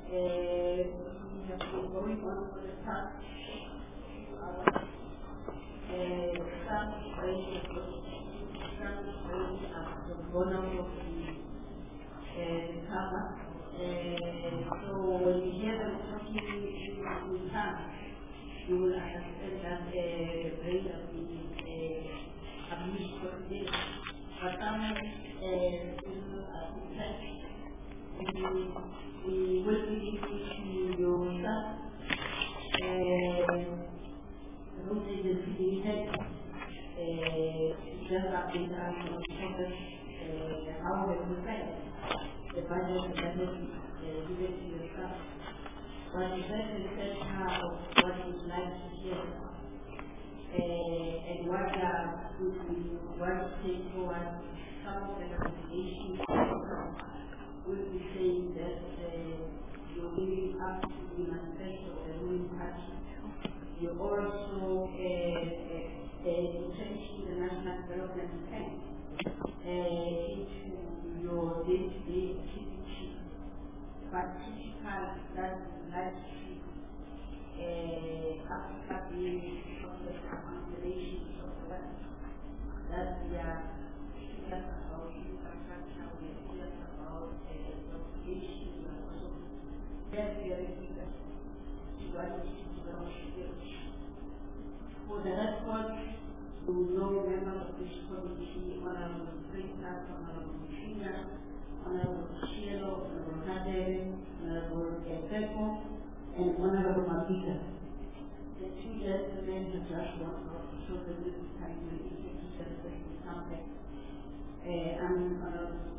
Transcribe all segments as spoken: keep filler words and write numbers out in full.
Uh, we have been going on for the past hour. Uh, some range of some range of the bonus of the cover. So when you hear them talking in tongues, you will understand that the brain has been abused for today. But some people are concerned. We will be listening to your stuff. The root agency said just update us on the process, how they prepare the budget that is given to your staff. But the best is set of what you'd like to hear and what would we want to take forward. Some of the recommendations would be saying that you're giving up to the manifesto of the ruling party. You're also entrenching the national development plan into your day-to-day activity, but typically that like to Africa being from the considerations of that, that we are serious about infrastructure, we are serious about education, we are also very, very serious to what is for the record, to know members of this committee, Honorable Princess, Honorable Shina, Honorable Shielo, Honorable Nadere, Honorable Kepepo, and Honorable Mabita. The two gentlemen have just walked off, so the little time will introduce themselves to something. I'm Honorable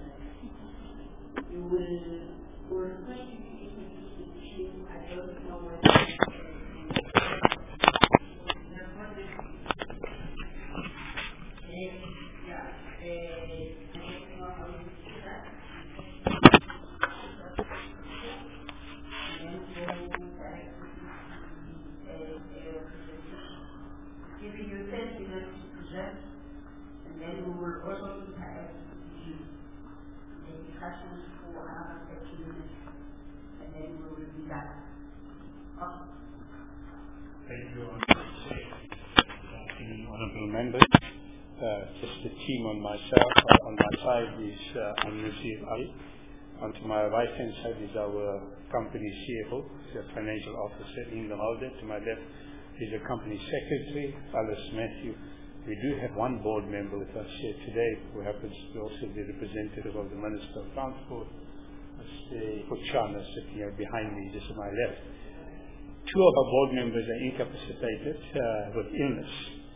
You will, will request you to introduce the chief. I don't know whether giving you ten minutes to present, and then we will also have the discussions for another thirty minutes, and then we will be done. Okay. Thank you, honorable members. Uh, just the team on myself. Uh, on my side is uh, Amnesty Ali. On to my right hand side is our company C F O, the financial officer, Inga Mulder. To my left is the company secretary, Alice Matthew. We do have one board member with us here today, who happens to be also the representative of the Minister of Transport, Mister Kuchana, sitting here behind me, just to my left. Two of our board members are incapacitated uh, with illness,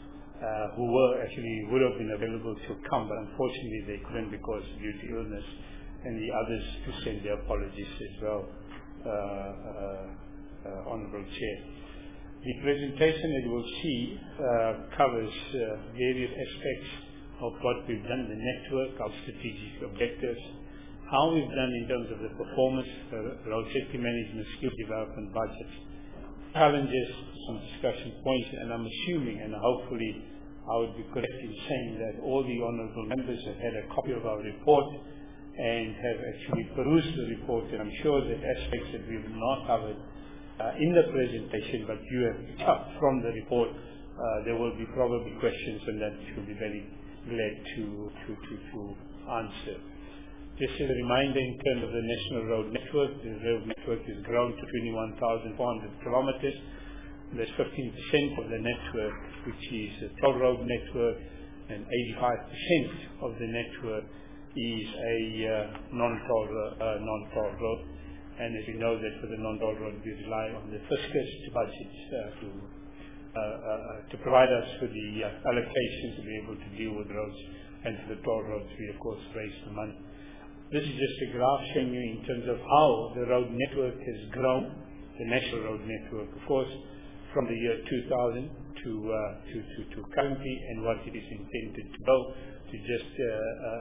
uh, who were actually would have been available to come, but unfortunately they couldn't because due to illness, and the others to send their apologies as well, uh, uh, uh, Honourable Chair. The presentation that you will see uh, covers uh, various aspects of what we've done, the network, our strategic objectives, how we've done in terms of the performance, uh, road safety management, skill development budgets, challenges, some discussion points, and I'm assuming, and hopefully I would be correct in saying that all the honourable members have had a copy of our report and have actually perused the report, and I'm sure that aspects that we have not covered uh, in the presentation, but you have picked up from the report, uh, there will be probably questions on that which we'll be very glad to, to, to, to answer. Just as a reminder in terms of the National Road Network, the road network has grown to twenty-one thousand four hundred kilometers. There's fifteen percent of the network which is a toll road network, and eighty-five percent of the network is a uh, non-toll uh, non-toll road. And as you know that for the non-toll road we rely on the fiscus to budget uh, to uh, uh, to provide us with the uh, allocation to be able to deal with roads, and for the toll roads we of course raise the money. This is just a graph showing you in terms of how the road network has grown, the national road network, of course, from the year two thousand to, uh, to, to, to currently, and what it is intended to go to just uh, uh,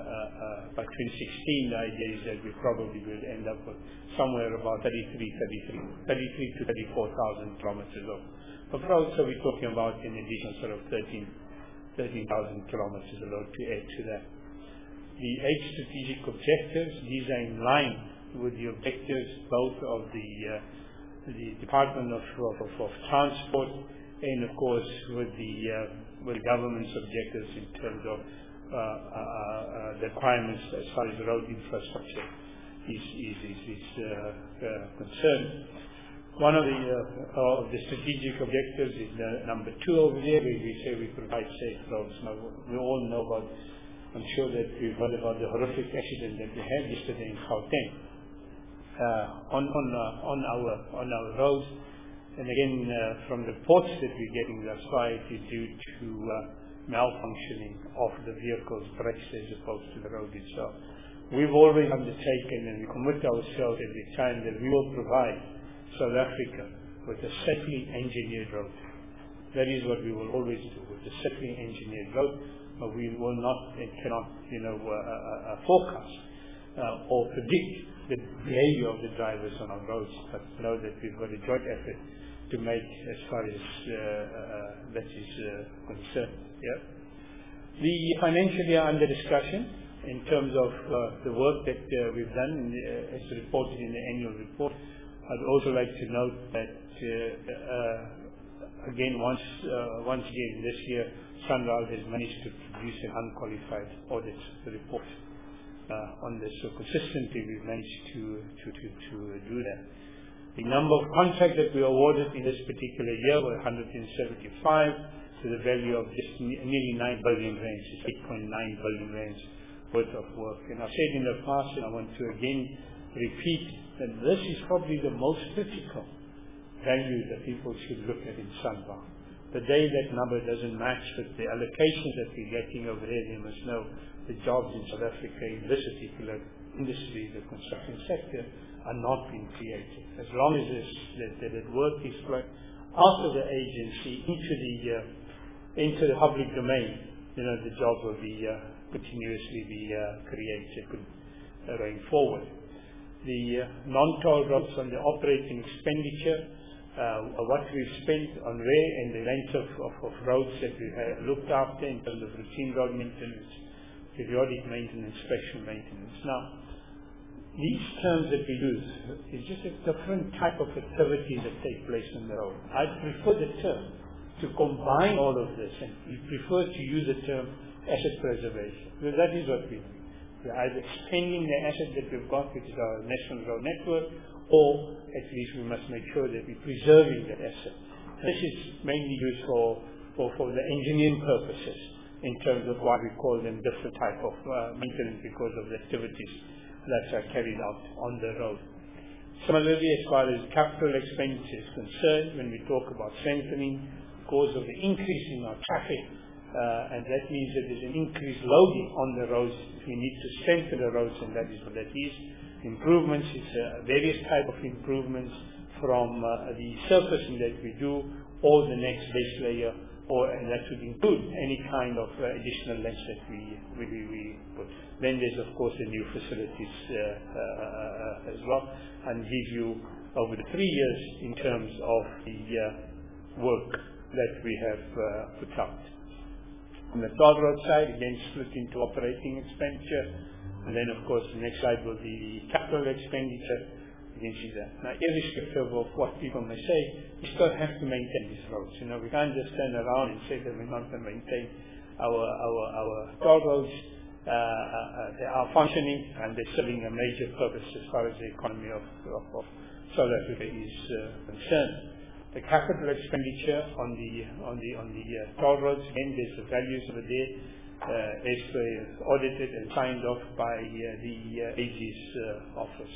uh, by twenty sixteen. The idea is that we probably will end up with somewhere about thirty-three, thirty-three, thirty-three to thirty-four thousand kilometers of, of roads. So we're talking about an additional sort of thirteen thousand kilometers of road to add to that. The eight strategic objectives, these are in line with the objectives both of the uh, the Department of, of, of Transport and, of course, with the uh, with the government's objectives in terms of uh, uh, uh, the requirements as far as road infrastructure is is is, is uh, uh, concerned. One of the uh, of the strategic objectives is uh, number two over there, where we say we provide safe roads. Now, we all know about, I'm sure that we've heard about the horrific accident that we had yesterday in Gauteng uh, on on uh, on our on our roads. And again, uh, from the reports that we're getting thus far, it is due to uh, malfunctioning of the vehicle's brakes as opposed to the road itself. We've always undertaken and we commit ourselves every time that we will provide South Africa with a safely engineered road. That is what we will always do, with a safely engineered road. But we will not and cannot, you know, uh, uh, uh, forecast uh, or predict the behavior of the drivers on our roads, but know that we've got a joint effort to make as far as uh, uh, that is uh, concerned. Yeah. The financial year under discussion, in terms of uh, the work that uh, we've done, in the, uh, as reported in the annual report, I'd also like to note that uh, uh, again, once uh, once again this year, SANRAL has managed to produce an unqualified audit report uh, on this. So consistently, we've managed to to to, to do that. The number of contracts that we awarded in this particular year were one hundred seventy-five to the value of just nearly nine billion rands, eight point nine billion rands worth of work. And I've said in the past, and I want to again repeat, that this is probably the most critical value that people should look at in SANRAL. The day that number doesn't match with the allocations that we're getting over there, you must know the jobs in South Africa in this particular industry, the construction sector, are not being created. As long as this, that, that, that work is flowing out of the agency into the uh, into the public domain, you know, the job will be uh, continuously be uh, created uh, going forward. The uh, non-toll roads on the operating expenditure, uh, what we've spent on where and the length of, of, of roads that we have looked after in terms of routine road maintenance, periodic maintenance, special maintenance. Now, these terms that we use is just a different type of activities that take place on the road. I prefer the term to combine all of this, and we prefer to use the term asset preservation, because that is what we do. We're either extending the asset that we've got, which is our national road network, or at least we must make sure that we're preserving that asset. This is mainly used for, for, for the engineering purposes, in terms of why we call them different type of uh, maintenance, because of the activities that are carried out on the road. Similarly, as far as capital expenditure is concerned, when we talk about strengthening, because of the increase in our traffic, Uh, and that means that there's an increased loading on the roads. We need to strengthen the roads, and that is what that is. Improvements, it's uh, various type of improvements from uh, the surfacing that we do, or the next base layer, or and that would include any kind of uh, additional lengths that we, we, we put. Then there's, of course, the new facilities uh, uh, uh, as well, and give you over the three years in terms of the uh, work that we have uh, put out. On the toll road side, again, split into operating expenditure. And then, of course, the next slide will be the capital expenditure. You can see that. Now, irrespective of what people may say, we still have to maintain these roads. You know, we can't just stand around and say that we're not going to maintain our, our, our toll roads. Uh, uh, they are functioning, and they're serving a major purpose as far as the economy of, of, of South Africa is uh, concerned. The capital expenditure on the on the on the uh, toll roads, again, there's the values over there, uh, as uh, audited and signed off by uh, the uh, A G's uh, office.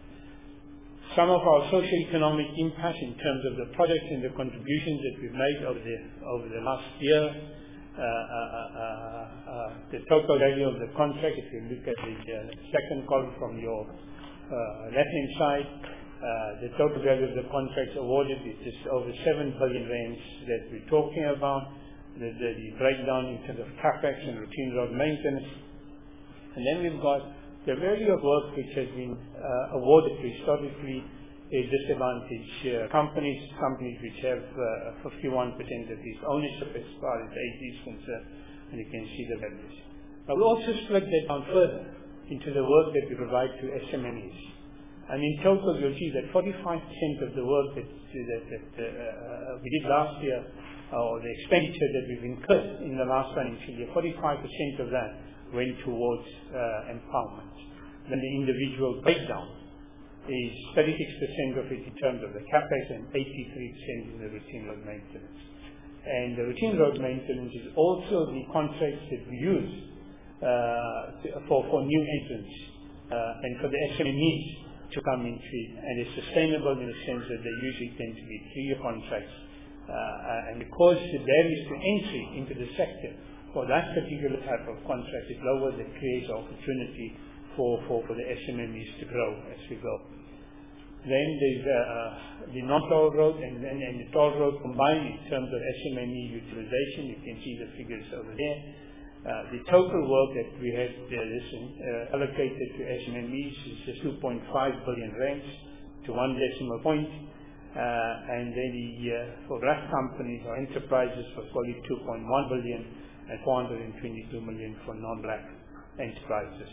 Some of our socio-economic impact in terms of the projects and the contributions that we've made over the over the last year. Uh, uh, uh, uh, the total value of the contract, if you look at the uh, second column from your uh, left-hand side. Uh, the total value of the contracts awarded is just over seven billion rands that we're talking about. The, the, the breakdown in terms of capex and routine road maintenance. And then we've got the value of work which has been uh, awarded to historically a disadvantaged uh, companies, companies which have uh, fifty-one percent of these ownership as far as A G is concerned, and you can see the values. But we also split that down further into the work that we provide to S M Es. And in total, you'll see that forty-five percent of the work that, that, that uh, we did last year, or the expenditure that we've incurred in the last financial year, forty-five percent of that went towards uh, empowerment. Then the individual breakdown is thirty-six percent of it in terms of the capex and eighty-three percent in the routine road maintenance. And the routine road maintenance is also the contracts that we use uh, to, for, for new entrants uh, and for the S M Es to come into it. And it's sustainable in the sense that they usually tend to be three-year contracts. Uh, and because the barriers to entry into the sector for that particular type of contract is lower, that creates opportunity for, for, for the S M Es to grow as we go. Then there's uh, the non-toll road and, and, and the toll road combined in terms of S M E utilization. You can see the figures over there. Uh, the total work that we had uh, listen, uh, allocated to S M Es is two point five billion rands to one decimal point. Uh, and then the, uh, for black companies or enterprises was probably two point one billion and four hundred twenty-two million for non-black enterprises.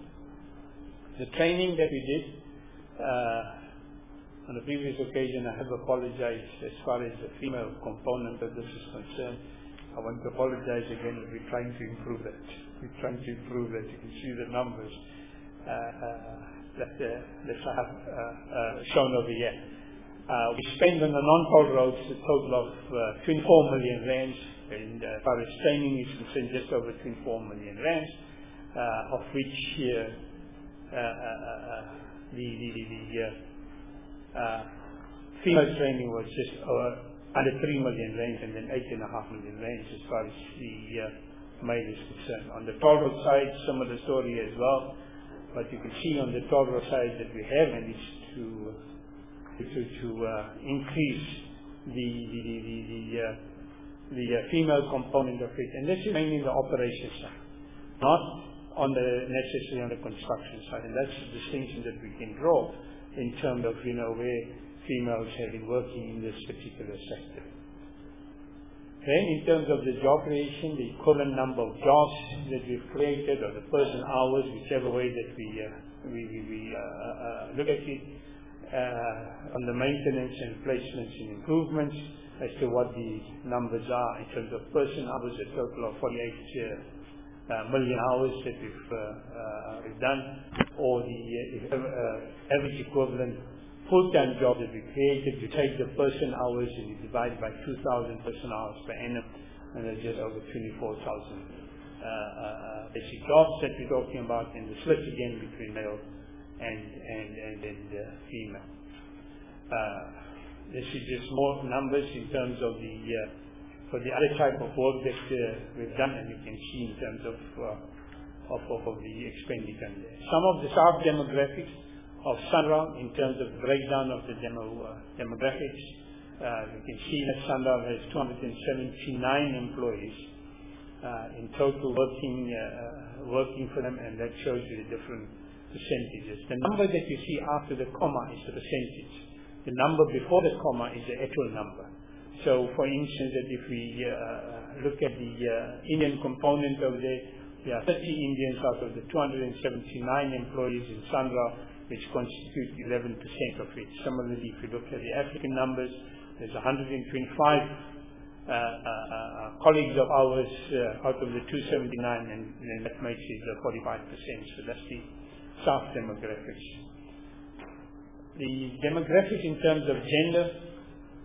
The training that we did, uh, on the previous occasion, I have apologized as far as the female component of this is concerned. I want to apologize again, but we're trying to improve that. We're trying to improve that. You can see the numbers uh, uh, that, uh, that I have uh, uh, shown over here. Uh, we spend on the non-toll roads a total of uh, twenty-four million rands, and uh, as far as training is concerned, just over twenty-four million rands, uh, of which uh, uh, uh, the, the, the, the uh, uh, female training was just over under three million rands, and then eight and a half million rands as far as the uh, male is concerned. On the toll road side, similar story as well, but you can see on the toll road side that we have managed to to, to uh, increase the the the the, the, uh, the uh, female component of it, and this is mainly the operations side, not on the necessarily on the construction side, and that's the distinction that we can draw in terms of, you know, where females have been working in this particular sector. Then in terms of the job creation, the equivalent number of jobs that we've created, or the person hours, whichever way that we, uh, we, we, we uh, uh, look at it, uh, on the maintenance and placements and improvements, as to what the numbers are in terms of person hours, a total of forty-eight uh, Uh, million hours that we've, uh, uh, we've done, or the uh, uh, average equivalent full-time job that we created. You take the person hours and you divide by two thousand person hours per annum, and there's just over twenty-four thousand uh, uh, basic jobs that we're talking about, and the split again between male and and and, and uh, female. Uh, this is just more numbers in terms of the uh, for the other type of work that uh, we've done, and you can see in terms of, uh, of, of, of the expenditure there. Some of the staff demographics of Sunround in terms of the breakdown of the demo, uh, demographics. Uh, you can see that Sunround has two hundred seventy-nine employees uh, in total working, uh, working for them, and that shows you the different percentages. The number that you see after the comma is the percentage. The number before the comma is the actual number. So, for instance, that if we uh, look at the uh, Indian component over there, there are thirty Indians out of the two hundred seventy-nine employees in Sunround, which constitute eleven percent of it. Similarly, if you look at the African numbers, there's one hundred twenty-five uh, uh, uh, colleagues of ours uh, out of the two hundred seventy-nine, and, and that makes it uh, forty-five percent. So that's the South demographics. The demographics in terms of gender.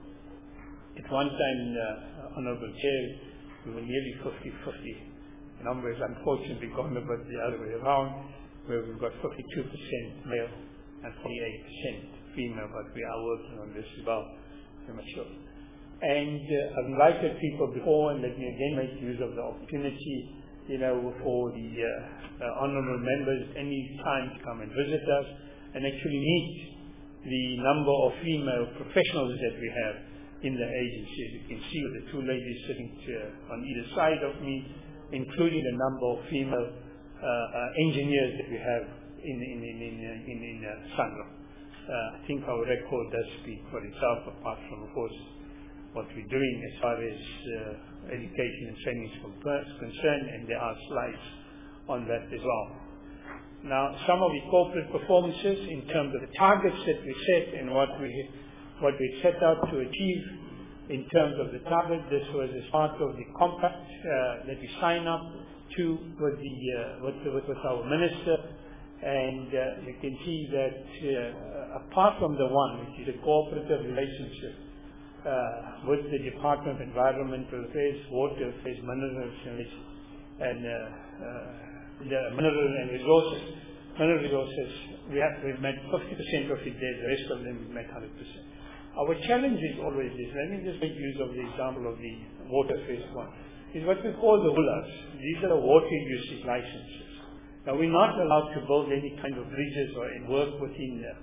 At one time, uh, Honorable Chair, we were nearly fifty fifty. The number is unfortunately gone a bit the other way around, where we've got fifty-two percent male and forty-eight percent female, but we are working on this as well, I'm sure. And uh, I've invited people before, and let me again make use of the opportunity, you know, for the uh, uh, honorable members any time to come and visit us and actually meet the number of female professionals that we have in the agency. You can see the two ladies sitting uh, on either side of me, including the number of female uh, uh, engineers that we have in in in in, in, in uh, Sunround. Uh, I think our record does speak for itself, apart from, of course, what we're doing as far as uh, education and training is concerned, and there are slides on that as well. Now, some of the corporate performances in terms of the targets that we set and what we what we set out to achieve in terms of the target, this was as part of the compact uh, that we signed up to with the uh, with, with, with our minister, and uh, you can see that uh, apart from the one, which is a cooperative relationship uh, with the Department of Environmental Affairs, Water Affairs, Minerals and, and uh, uh, the mineral and resources, mineral resources, we have we've met fifty percent of it there, the rest of them we've met one hundred percent. Our challenge is always this. Let me just make use of the example of the water phase one. Is what we call the W U L As. These are water usage licenses. Now, we're not allowed to build any kind of bridges or work within uh,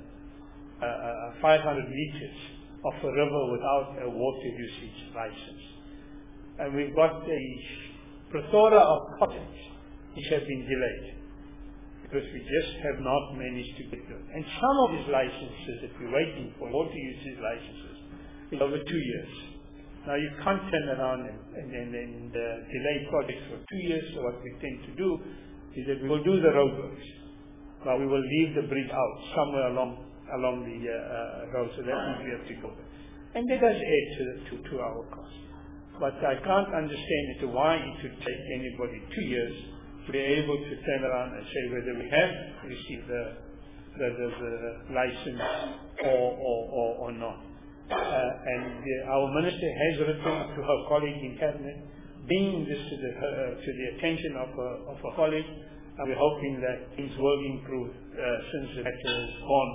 uh, five hundred meters of a river without a water usage license. And we've got a plethora of projects which have been delayed because we just have not managed to get them. And some of these licenses that we're waiting for, water usage licenses, is over two years. Now, you can't turn around and, and, and, and uh, delay projects for two years. So what we tend to do is that we will do the roadworks, but we will leave the bridge out somewhere along along the uh, uh, road, so that means we have to go there. And that does add to, to, to our cost. But I can't understand as to why it should take anybody two years to be able to turn around and say whether we have received the, the, the, the license or, or, or, or not. Uh, and uh, our minister has written to her colleague in cabinet, bringing this to the, uh, to the attention of a, of a colleague, and we're hoping that things will improve uh, since the matter has gone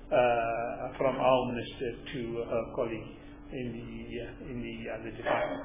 uh, from our minister to her colleague in the uh, in the other department.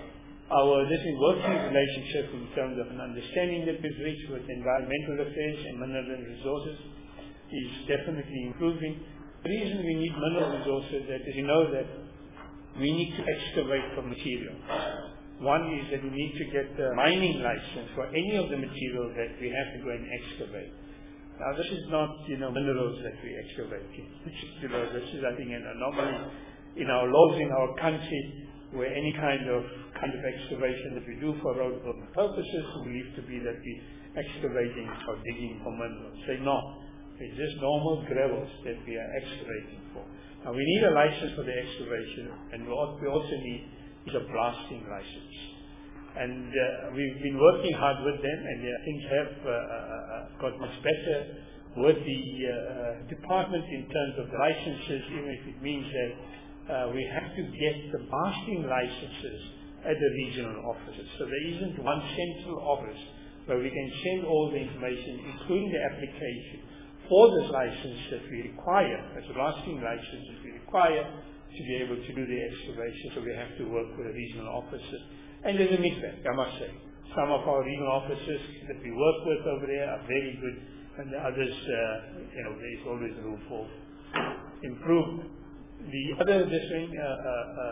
Our this is working relationship in terms of an understanding that we've reached with environmental affairs and mineral resources is definitely improving. The reason we need mineral resources is that you know that we need to excavate for material. One is that we need to get the mining license for any of the material that we have to go and excavate. Now, this is not, you know, minerals that we excavate. You know, this is, I think, an anomaly in our laws in our country, where any kind of kind of excavation that we do for road building purposes believed to be that we excavating or digging for minerals. Say no, it's just normal gravels that we are excavating for. Now, we need a license for the excavation, and what we also need is a blasting license. And uh, we've been working hard with them, and uh, things have uh, uh, got much better with the uh, department in terms of the licenses, even if it means that uh, we have to get the blasting licenses at the regional offices. So there isn't one central office where we can send all the information, including the application for this license that we require, as a blasting license that we require to be able to do the excavation. So we have to work with the regional offices. And there's a mixed bag, I must say. Some of our regional offices that we work with over there are very good, and the others, uh, you know, there's always room for improvement. The other this thing, uh, uh,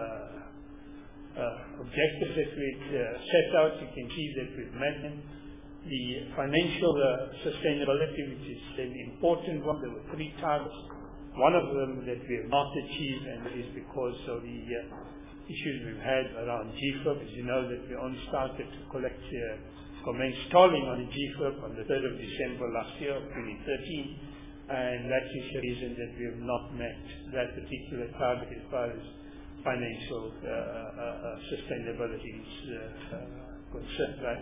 uh, objectives that we uh, set out, you can see that we've met them. The financial uh, sustainability, which is an important one, there were three targets. One of them that we have not achieved, and it is because of the uh, issues we've had around G F I R P. As you know, that we only started to collect, uh, commence tolling on the G F I R P on the third of December last year, twenty thirteen, and that is the reason that we have not met that particular target as far as financial uh, uh, uh, sustainability is uh, uh, concerned. Right?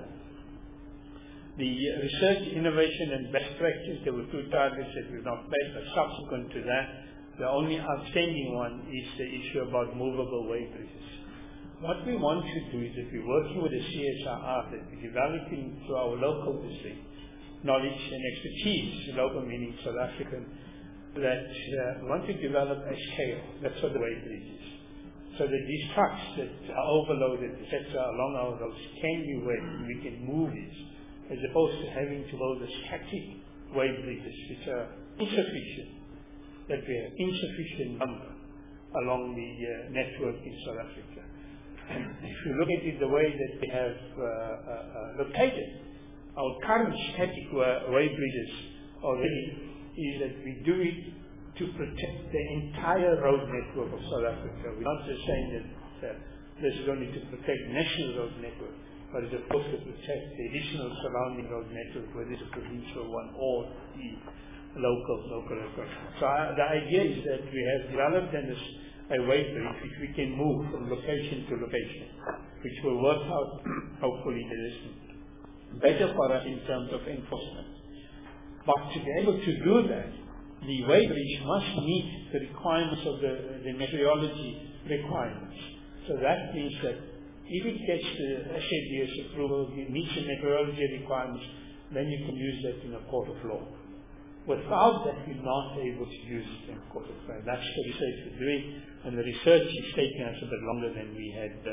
The research, innovation, and best practice, there were two targets that we've not met, but subsequent to that, the only outstanding one is the issue about movable weighbridges. What we want to do is that we're working with the C S I R, that we're developing to our local district knowledge and expertise, local meaning South African, that uh, we want to develop a scale, that's what the weighbridge is. So that these trucks that are overloaded, et cetera, along our roads can be weighed and we can move these, as opposed to having to build the static weighbridges, which are insufficient. That we have insufficient number along the uh, network in South Africa. And if you look at it the way that we have uh, uh, uh, located our current static way bridges already, is that we do it to protect the entire road network of South Africa. We're not just saying that uh, this is only to protect national road network. but it's a focus to test the additional surrounding road network, whether it's a provincial one or the local local approach. So uh, the idea is that we have developed an, a way bridge which we can move from location to location, which will work out, hopefully, that is better for us in terms of enforcement. But to be able to do that, the way bridge must meet the requirements of the, the meteorology requirements. So that means that if it gets the S A D S approval, it meets the meteorology requirements, then you can use that in a court of law. Without that, you're not able to use it in a court of law. That's the research we're doing, and the research is taking us a bit longer than we had uh,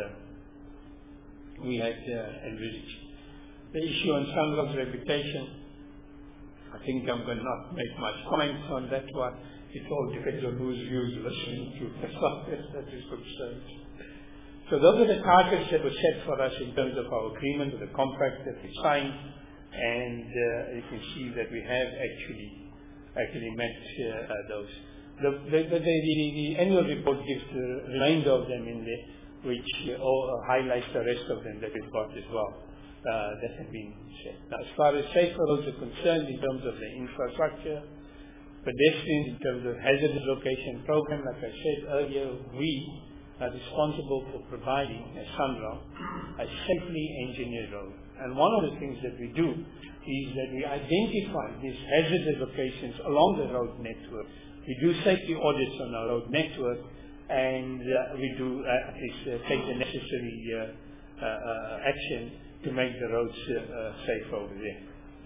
we had uh, envisaged. The issue on Sunrock's reputation, I think I'm going to not make much comments on that one. It all depends on whose views listening to as far as that is concerned. So those are the targets that were set for us in terms of our agreement, the compact that we signed, and uh, you can see that we have actually actually met uh, uh, those. The, the, the, the, the annual report gives the remainder of them in there, which uh, all, uh, highlights the rest of them that we've got as well. Uh, that have been said. Now, as far as safer roads are concerned, in terms of the infrastructure, pedestrians, in terms of hazardous location program, like I said earlier, we are responsible for providing a Sunrock a safely engineered road. And one of the things that we do is that we identify these hazardous locations along the road network. We do safety audits on our road network, and uh, we do uh, at least uh, take the necessary uh, uh, uh, action to make the roads uh, uh, safe over there.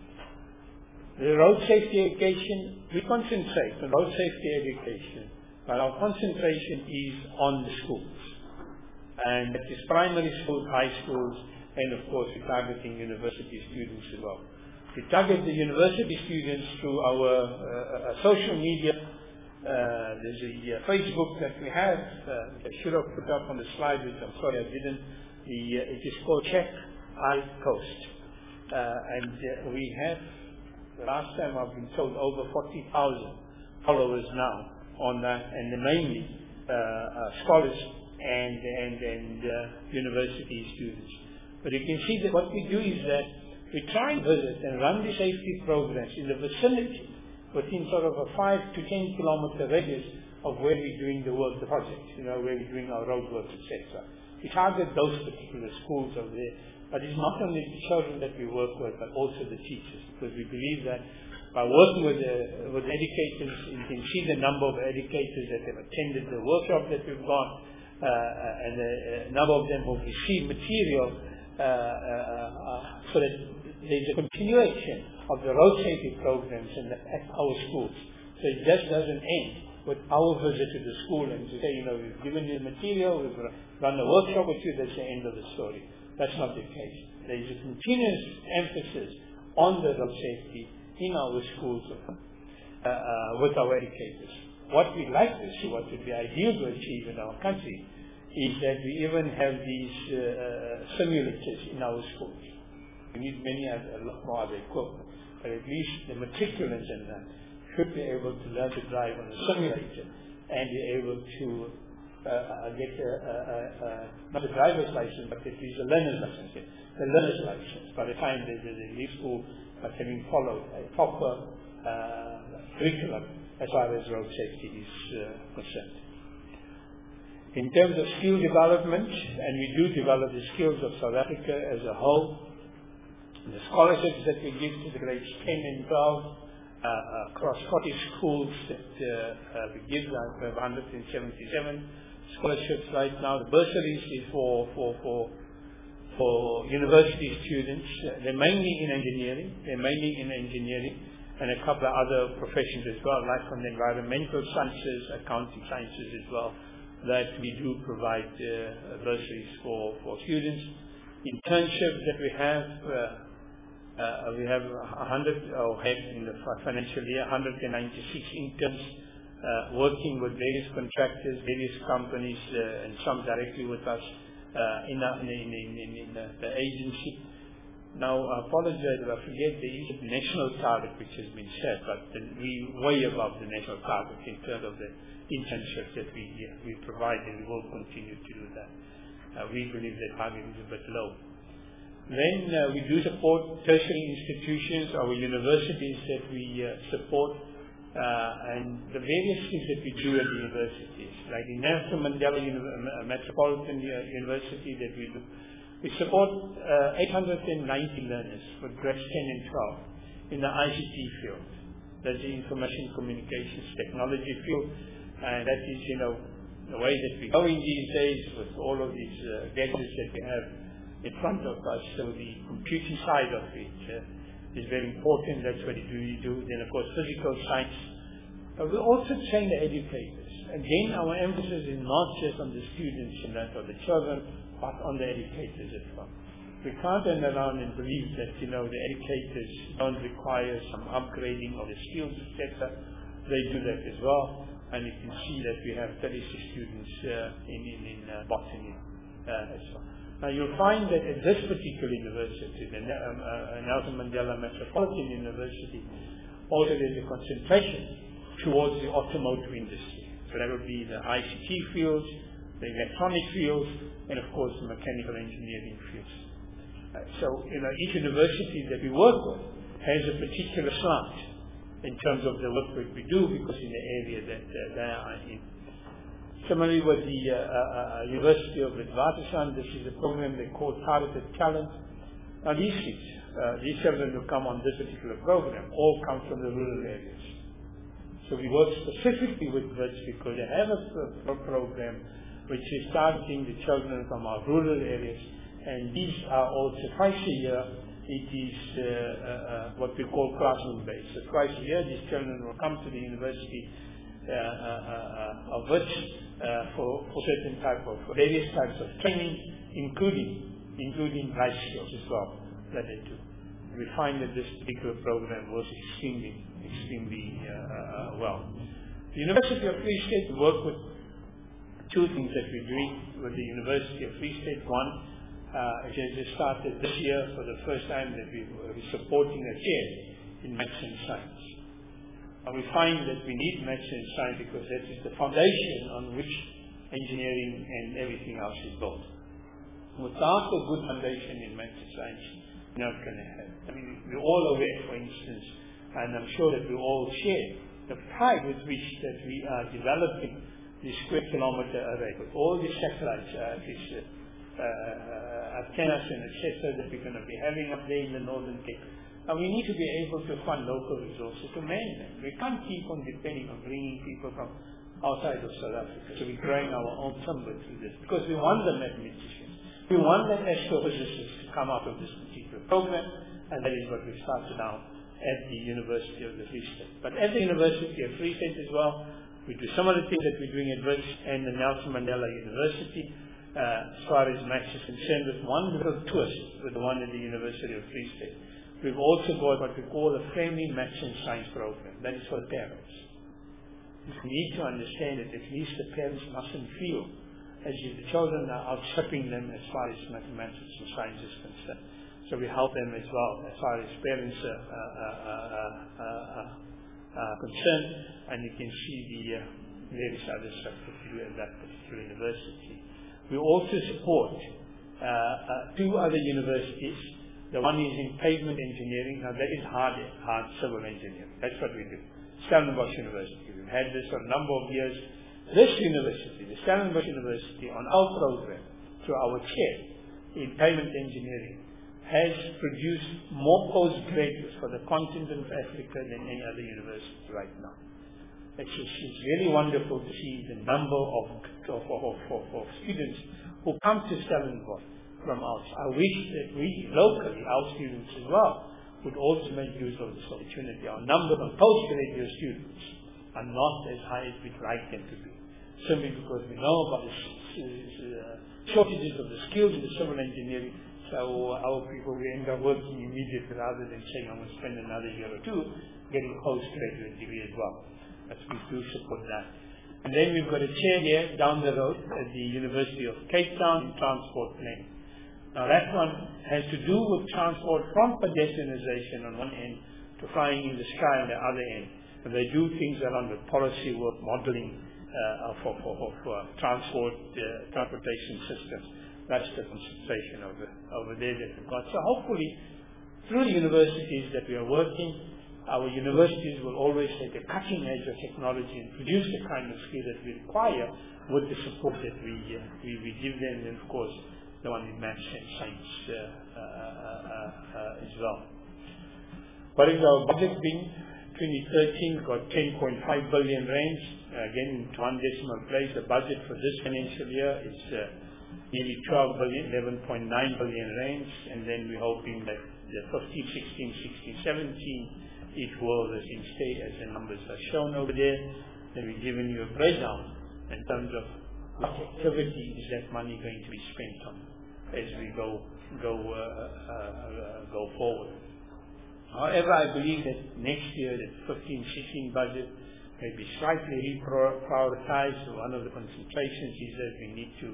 The road safety education, we concentrate on road safety education, but our concentration is on the schools. And that is primary schools, high schools, and of course we're targeting university students as well. We target the university students through our uh, uh, social media. Uh, there's a uh, Facebook that we have, uh, I should have put up on the slide, which I'm sorry I didn't. The, uh, it is called Check High Coast. Uh, and uh, we have, last time I've been told, over forty thousand followers now on that, and mainly uh, uh, scholars and, and, and uh, university students. But you can see that what we do is that we try and visit and run the safety programs in the vicinity within sort of a five to ten kilometer radius of where we're doing the work, the project, you know, where we're doing our road work, et cetera. We target those particular schools over there. But it's not only the children that we work with, but also the teachers, because we believe that by working with the, with educators, you can see the number of educators that have attended the workshop that we've got, uh, and a, a number of them have received material, uh, uh, uh, so that there's a continuation of the road safety programs in the, at our schools. So it just doesn't end with our visit to the school and to say, you know, we've given you the material, we've run a workshop with you, that's the end of the story. That's not the case. There is a continuous emphasis on the road safety in our schools uh, uh, with our educators. What we'd like to see, what would be ideal to achieve in our country, is that we even have these uh, simulators in our schools. We need many other, a lot more other equipment, but at least the matriculants in that should be able to learn to drive on a simulator and be able to Uh, uh, get a, a, a, a, not a driver's license, but at least a learner's license. The learner's license, by the time they, they, they leave school, but having followed a proper uh, curriculum as far as road safety is uh, concerned. In terms of skill development, and we do develop the skills of South Africa as a whole, the scholarships that we give to the grades ten and twelve, uh, across forty schools that uh, uh, we give, like we have one hundred seventy-seven scholarships right now. The bursaries is for, for, for, for university students. They're mainly in engineering. They're mainly in engineering and a couple of other professions as well, like on the environmental sciences, accounting sciences as well, that we do provide uh, bursaries for, for students. Internships that we have, uh, uh, we have one hundred, or had in the financial year, one hundred ninety-six interns Uh, working with various contractors, various companies, uh, and some directly with us uh, in, a, in, in, in, in the, the agency. Now, I apologize if I forget there is a national target which has been set, but we're way above the national target in terms of the internships that we uh, we provide, and we will continue to do that. Uh, we believe that target is a bit low. Then uh, we do support tertiary institutions, our universities that we uh, support, uh, and the various things that we do at the universities, like the Nelson Mandela Uni- Metropolitan University that we do. We support uh, eight hundred ninety learners for grades ten and twelve in the I C T field. That's the information communications technology field, and that is, you know, the way that we're going these days with all of these uh, gadgets that we have in front of us. So the computing side of it uh, is very important. That's what we do. Then, of course, physical science. But we also train the educators. Again, our emphasis is not just on the students and that or the children, but on the educators as well. We can't turn around and believe that, you know, the educators don't require some upgrading of the skills, et cetera. They do that as well. And you can see that we have thirty-six students uh, in, in, in uh, botany uh, as well. Now you'll find that at this particular university, the um, uh, Nelson Mandela Metropolitan University, also there's a concentration towards the automotive industry. So that would be the I C T fields, the electronic fields, and of course the mechanical engineering fields. Uh, so, you know, each university that we work with has a particular slant in terms of the work that we do, because in the area that uh, they are in. Similarly with the uh, uh, University of Witwatersrand, this is a program they call Targeted Talent. Now these kids, uh, these children who come on this particular program all come from the rural areas. So we work specifically with W I T S because they have a, a program which is targeting the children from our rural areas, and these are also twice a year. It is uh, uh, uh, what we call classroom based. So twice a year these children will come to the University uh, uh, uh, of W I T S uh, for, for certain type of various types of training, including including life skills as well that they do. We find that this particular program works extremely, extremely uh, uh, well. The University of Free State work with two things that we're doing with the University of Free State. One, uh, it has started this year for the first time that we were supporting a chair in maths and science. And we find that we need maths and science because that is the foundation on which engineering and everything else is built. Without a good foundation in maths and science, we're not going to have. I mean, we're all aware, for instance, and I'm sure that we all share the pride with which that we are developing the square kilometer array with all the satellites, uh, these uh, uh, antennas and et cetera that we're going to be having up there in the Northern Cape. And we need to be able to fund local resources to man them. We can't keep on depending on bringing people from outside of South Africa. So we're growing our own timber through this because we want the mathematicians. We want the astrophysicists to come out of this particular program, and that is what we've started now at the University of the Free State. But at the University of Free State as well, we do some of the things that we're doing at W I T S and the Nelson Mandela University. Uh, as far as maths is concerned, with one little twist with the one at the University of Free State. We've also got what we call a family maths and science program. That is for parents. We need to understand that at least the parents mustn't feel as if the children are outstripping them as far as mathematics and science is concerned. So we help them as well as far as parents are uh, uh, uh, uh, uh, concerned, and you can see the uh, various other stuff that we do at that particular university. We also support uh, uh, two other universities. The one is in pavement engineering. Now that is hard, hard civil engineering. That's what we do. Stellenbosch University. We've had this for a number of years. This university, the Stellenbosch University, on our program, through our chair in pavement engineering, has produced more postgraduates for the continent of Africa than any other university right now. It's, it's really wonderful to see the number of, of, of, of, of students who come to Stellenbosch from us. I wish that we, locally, our students as well, would also make use of this opportunity. Our number of postgraduate students are not as high as we'd like them to be, simply because we know about the uh, shortages of the skills in the civil engineering. So our people, we end up working immediately rather than saying I'm going to spend another year or two getting a postgraduate degree as well. But we do support that. And then we've got a chair here down the road at the University of Cape Town in transport planning. Now that one has to do with transport from pedestrianization on one end to flying in the sky on the other end. And they do things around with policy work, modeling uh, for, for, for uh, transport, uh, transportation systems. That's the concentration over, over there that we've got. So hopefully, through the universities that we are working, our universities will always stay at the cutting edge of technology and produce the kind of skill that we require with the support that we, uh, we, we give them, and of course, the one in maths and science uh, uh, uh, uh, as well. What is our budget been? twenty thirteen got ten point five billion rands. Uh, again, in one decimal place, the budget for this financial year is uh, nearly twelve billion, eleven point nine billion rands, and then we're hoping that the fifteen, sixteen, sixteen, seventeen, it will as in stay as the numbers are shown over there. Then we've given you a breakdown in terms of what activity is that money going to be spent on as we go go uh, uh, uh, go forward. However, I believe that next year, the fifteen sixteen budget may be slightly reprioritized. One of the concentrations is that we need to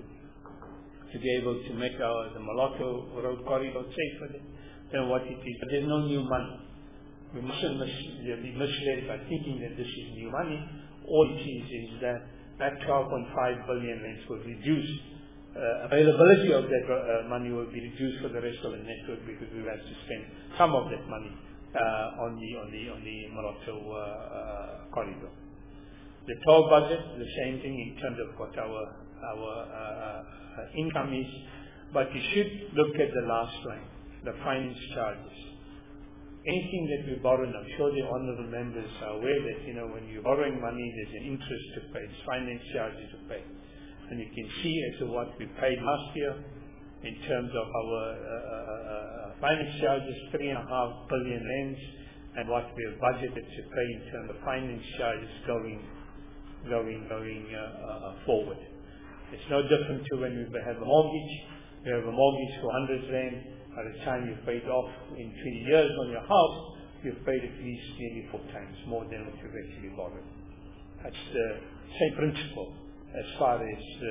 to be able to make our the Moloto road corridor safer than what it is. But there's no new money. We mustn't mis be misled by thinking that this is new money. All it is is that that twelve point five billion rands will reduce. Uh, availability of that uh, money will be reduced for the rest of the network because we have to spend some of that money uh, on the on the on the Moloto uh, uh, corridor. The toll budget, the same thing in terms of what our our uh, uh, income is, but you should look at the last line, the finance charges. Anything that we borrow, I'm sure the honourable members are aware that you know when you're borrowing money, there's an interest to pay, there's finance charges to pay. And you can see as to what we paid last year in terms of our uh, uh, finance charges, three and a half billion rands, and what we have budgeted to pay in terms of finance charges going, going, going uh, uh, forward. It's no different to when we have a mortgage. You have a mortgage for one hundred rand. By the time you've paid off in twenty years on your house, you've paid at least nearly four times more than what you've actually borrowed. That's the same principle as far as uh,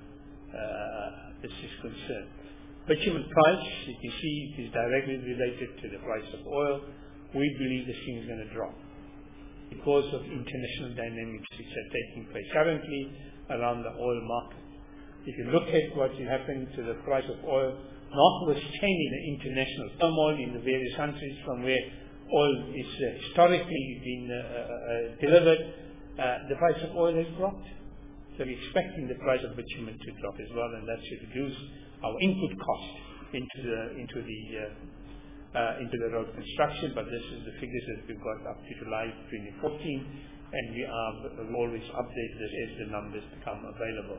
uh, this is concerned. Bitumen price, you can see it is directly related to the price of oil. We believe this thing is going to drop because of international dynamics which are taking place currently around the oil market. If you look at what is happening to the price of oil, notwithstanding the international turmoil in the various countries from where oil is uh, historically been uh, uh, delivered, uh, the price of oil has dropped. So we're expecting the price of bitumen to drop as well, and that should reduce our input cost into the into the uh, uh, into the road construction. But this is the figures that we've got up to July twenty fourteen, and we are we always update this as the numbers become available.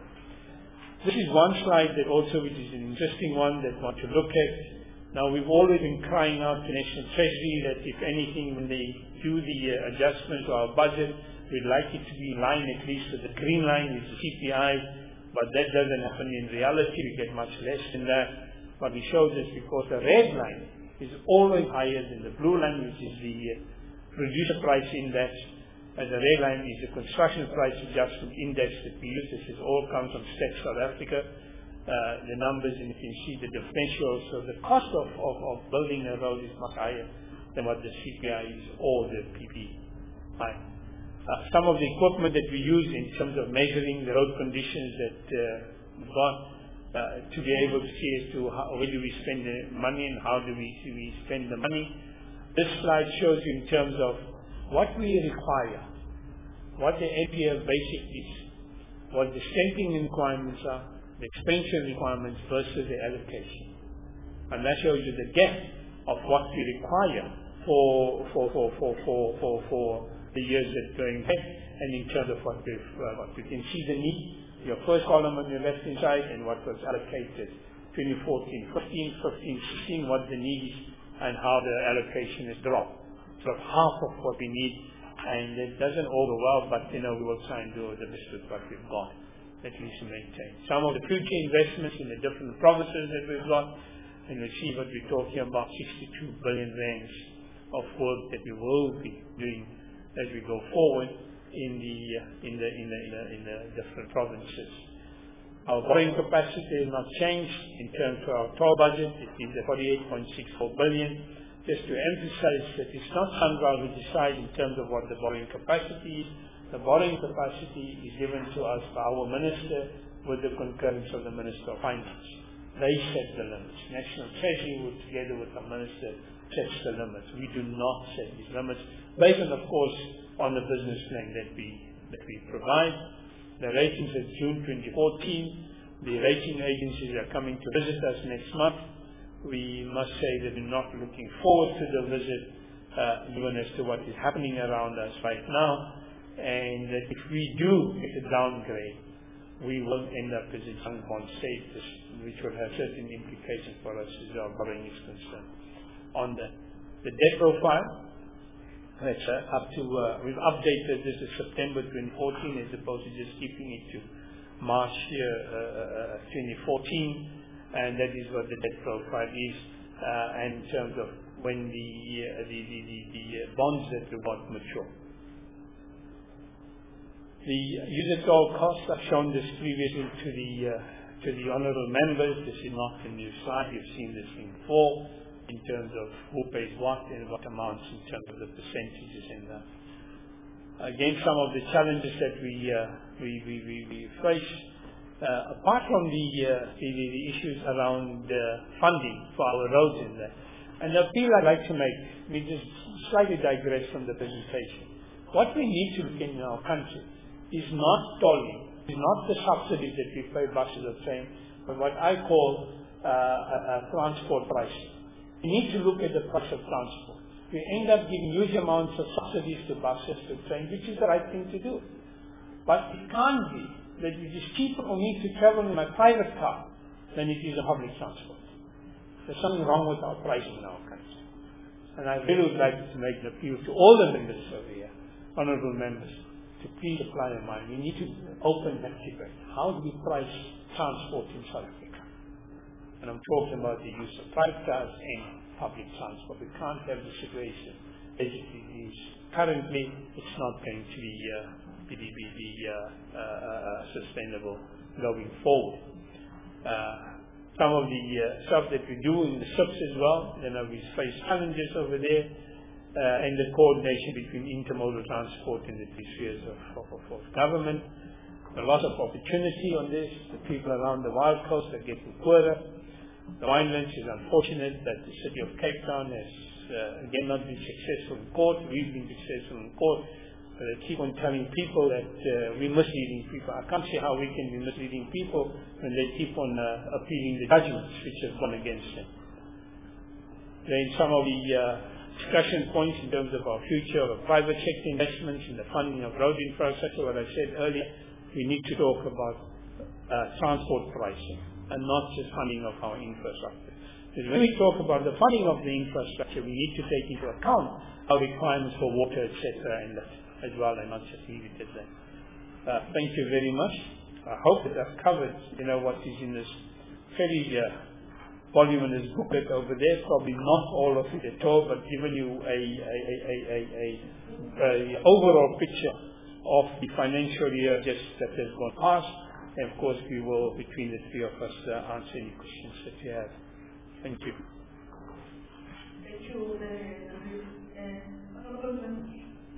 This is one slide that also, which is an interesting one that I want to look at. Now we've always been crying out to National Treasury that if anything, when they do the uh, adjustment to our budget, we'd like it to be in line at least with the green line, which is C P I, but that doesn't happen in reality. We get much less than that. But we show this because the red line is always higher than the blue line, which is the uh, producer price index, and the red line is the construction price adjustment index that we use. This is all comes from Stats South Africa. Uh, the numbers, and you can see the differential. So the cost of, of, of building a road is much higher than what the C P I is or the P P I. Uh, some of the equipment that we use in terms of measuring the road conditions that uh, we've got uh, to be able to see as to how, where do we spend the money and how do we, we spend the money. This slide shows you in terms of what we require, what the A P F basic is, what the stamping requirements are, the expenditure requirements versus the allocation. And that shows you the gap of what we require for, for, for, for, for, for, for the years that are going ahead, and in terms of what we've, uh, what we can see the need, your first column on your left hand side, and what was allocated twenty fourteen, fifteen, fifteen, sixteen, what the need is, and how the allocation has dropped. So half of what we need, and it doesn't overwhelm, but you know we will try and do the best with what we've got, at least to maintain. Some of the future investments in the different provinces that we've got, and we see what we're talking about, sixty-two billion rands of work that we will be doing as we go forward in the uh, in the in the in the, in the different provinces. Our borrowing capacity has not changed in terms of our total budget. It is forty-eight point six four billion. Just to emphasize that it's not SANRAL who decides in terms of what the borrowing capacity is. The borrowing capacity is given to us by our minister with the concurrence of the Minister of Finance. They set the limits. National Treasury, would, together with the Minister, sets the limits. We do not set these limits, based on, of course, on the business plan that we that we provide. The ratings of June twenty fourteen. The rating agencies are coming to visit us next month. We must say that we're not looking forward to the visit, uh, given as to what is happening around us right now, and that if we do get a downgrade, we will end up as a junk bond status, which will have certain implications for us as our borrowing is concerned. On the, the debt profile, that's uh, up to, uh, we've updated this to September twenty fourteen as opposed to just keeping it to March year, uh, uh, twenty fourteen, and that is what the debt profile is, uh, and in terms of when the, uh, the, the, the, the uh, bonds that we want mature. The user toll costs, I've shown this previously to the uh, to the honourable members. This is not a new slide. You've seen this before in terms of who pays what and what amounts in terms of the percentages in that. Again, some of the challenges that we uh, we, we, we, we face, uh, apart from the, uh, the, the the issues around uh, funding for our roads in there, and the appeal I'd like to make, we just slightly digress from the presentation. What we need to look in our country is not tolling, is not the subsidies that we pay buses or trains, but what I call uh, a, a transport pricing. We need to look at the price of transport. We end up giving huge amounts of subsidies to buses, to trains, which is the right thing to do. But it can't be that it is cheaper for me to travel in my private car than it is a public transport. There's something wrong with our pricing in our country. And I really would like to make an appeal to all the members over here, honourable members, to please apply your mind. We need to open that debate. How do we price transport in South Africa? And I'm talking about the use of private cars and public transport. We can't have the situation as it is currently. It's not going to be, uh, be, be, be uh, uh, sustainable going forward. Uh, some of the uh, stuff that we do in the S I Ps as well, you know, we face challenges over there. Uh, and the coordination between intermodal transport and the three spheres of, of, of government. A lot of opportunity on this. The people around the Wild Coast are getting poorer. The Winelands is unfortunate that the city of Cape Town has uh, again not been successful in court. We've been successful in court. But they keep on telling people that uh, we're misleading people. I can't see how we can be misleading people when they keep on uh, appealing the judgments which have gone against them. Then some of the uh, discussion points in terms of our future of private sector investments in the funding of road infrastructure. What I said earlier, we need to talk about uh, transport pricing and not just funding of our infrastructure. Because when we talk about the funding of the infrastructure, we need to take into account our requirements for water, et cetera, and that as well, and not just leave it at that. Uh, thank you very much. I hope that I've covered, you know, what is in this very uh, voluminous booklet over there, probably not all of it at all, but given you a, a, a, a, a, a overall picture of the financial year just that has gone past. And of course, we will, between the three of us, uh, answer any questions that you have. Thank you. Thank you very much.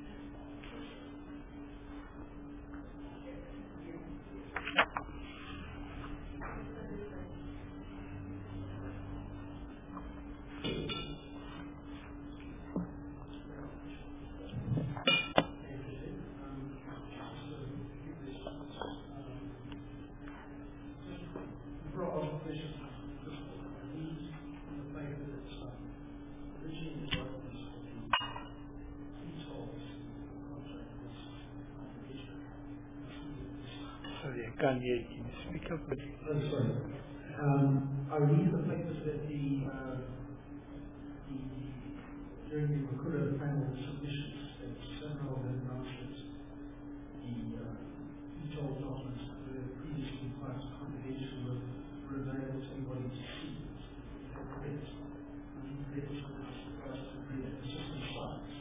Sorry, I can't hear you. Can you speak up? But oh, sorry. Um, I read the papers that the, uh, the during the Makura panel submissions that several had announced the uh, e-toll documents that were previously quite confidential were, were available to anybody to see. Is that correct? I mean, that was surprised to read the system sites.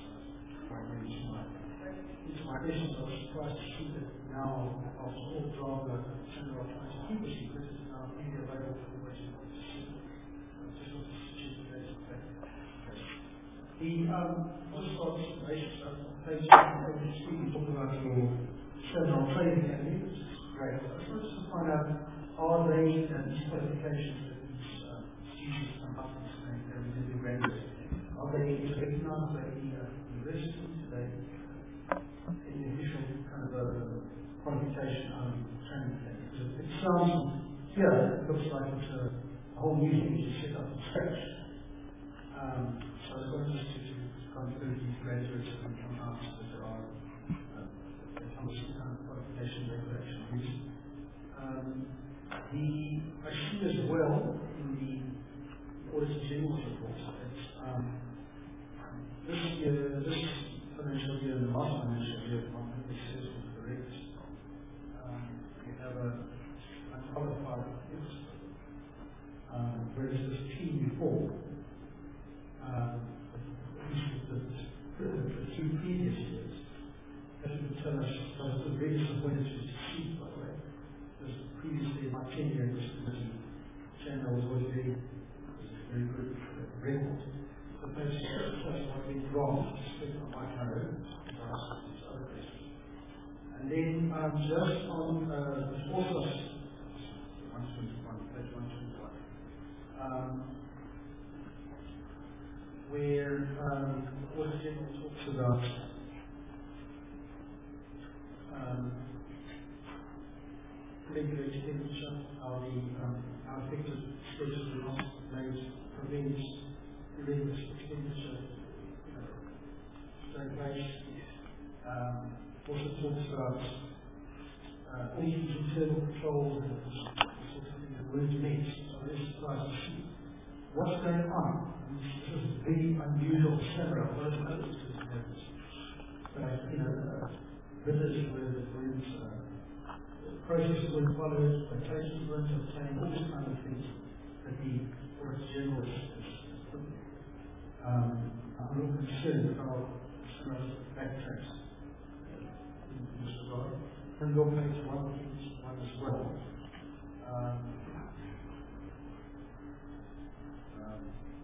It's my question, I was surprised to see that now, after all drama, Senator trying to keep a secret, it's now really available for everybody to see. I just want to suggest that as a fact. The, um, I'll just start with some basic stuff. Page three, you talk about your Senator Trading Academy, which is great. I just wanted to find out, are they uh, these qualifications that institutions and hospitals and they did the graduates. Are they recognized by the uh, universities? Do they any official kind of a qualification on training thing? Because it sounds here, it looks like it's a, a whole new thing to set up from scratch. Um, so it's not just to, to kind of build these graduates and come out so that there are uh, that come with some kind of qualification they could actually use. Um, the, I see as well in the Auditor General's report that um, this year, this financial year and the last financial year, if my memory serves me correct, um, we have a unqualified expert, um, whereas this team before, um, at least the, the, the two previous years, that would tell us, I was very disappointed to see, by the way, because previously in my tenure in this committee, Channel was always very, was a very good uh, record. But most of what went wrong, just on my own, and then um, just on uh, the also one twenty-one, page one twenty-one, um, where um, what the General talks about um, regular expenditure, how the um, how effective steps were not made prevent irregular expenditure, you know, stay place. Um, also talks about uh, all these internal controls and the sorts of things that weren't met. So this is nice to see what's going on. And this is very unusual for several of those other systems. But you know, uh, visitors were the weren't uh, processes weren't followed, quotations weren't obtained, all these kind of things that the Auditor General is put there. Um, I'm a little concerned with how some of those backtracks in this regard. And go page one, one as well. Um, um,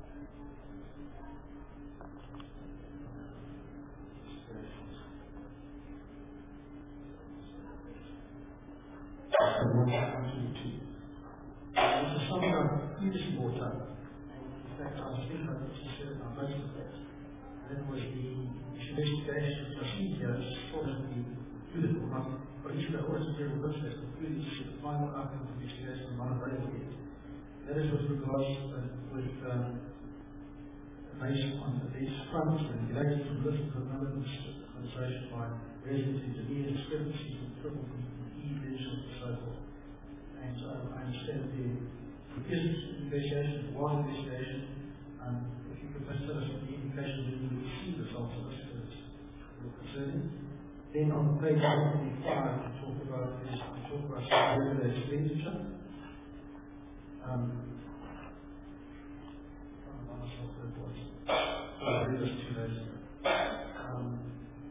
This is something I've previously brought up. In fact, I was thinking about this in our budget for that. And it was the investigation which I see here, sort of the included or not, but each of the Auditor General looks at concluded to the final outcome of the investigation not available yet. That is with regards uh, with um, based on these funds and related to political developments, conversation by resident engineers, discrepancies in triple E legislation and so forth. And so I understand the business investigation, the one investigation, um, if you could just tell us what the indication when you receive the results of this is concerning. Then on page one twenty-five, we talk about this, we talk about regular expenditure. Um, I read this two days ago. Um,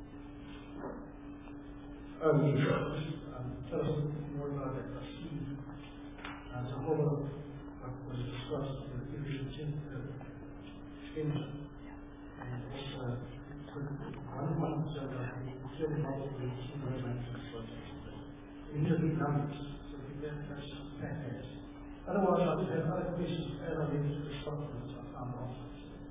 oh, yes, um, tell us more about that. I see uh, there's a whole lot of what was discussed in the previous expenditure. And also, one one so that the certain model of the team management projects. We need to be numbers, so we can touch that. Otherwise, I would have other questions as I read the response which I found also.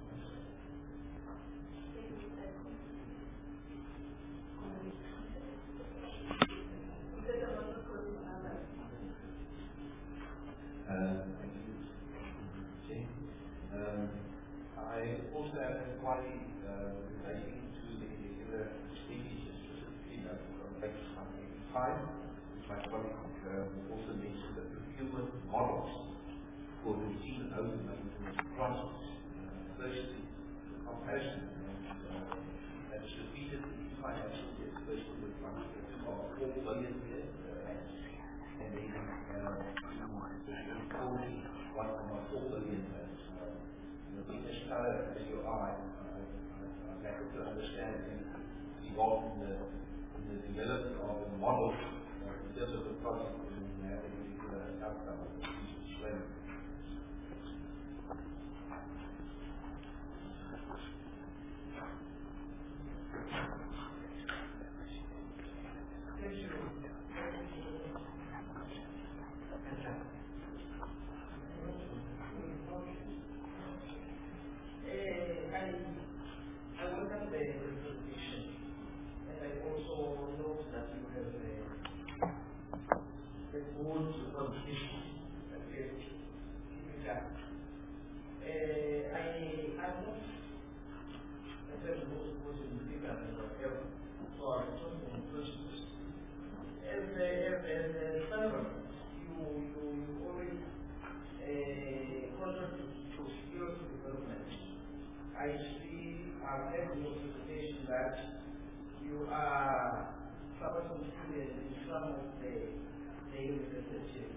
Uh, thank you. Okay. Um, I also have an inquiry uh, relating to the irregular expenditure, specifically that from page one eighty-five, which my colleague uh, also mentioned the procurement models for routine own maintenance projects. Uh, firstly, the comparison uh, that is repeated in each financial year, firstly with transfers of four billion here, uh, and then uh, one point four billion. Being as thorough as you are, I'm happy to understand and involved in the, in the development of the model uh, in terms of the project and have a particular outcome of each explain. the politicians. Okay. Yeah. Uh, I I'm not I said most was in the figure and whatever. So I was talking in questions. As a as a standard, you you you always uh, contribute to skills development. I see I've had the observation that you are supporting students in some of the the universities.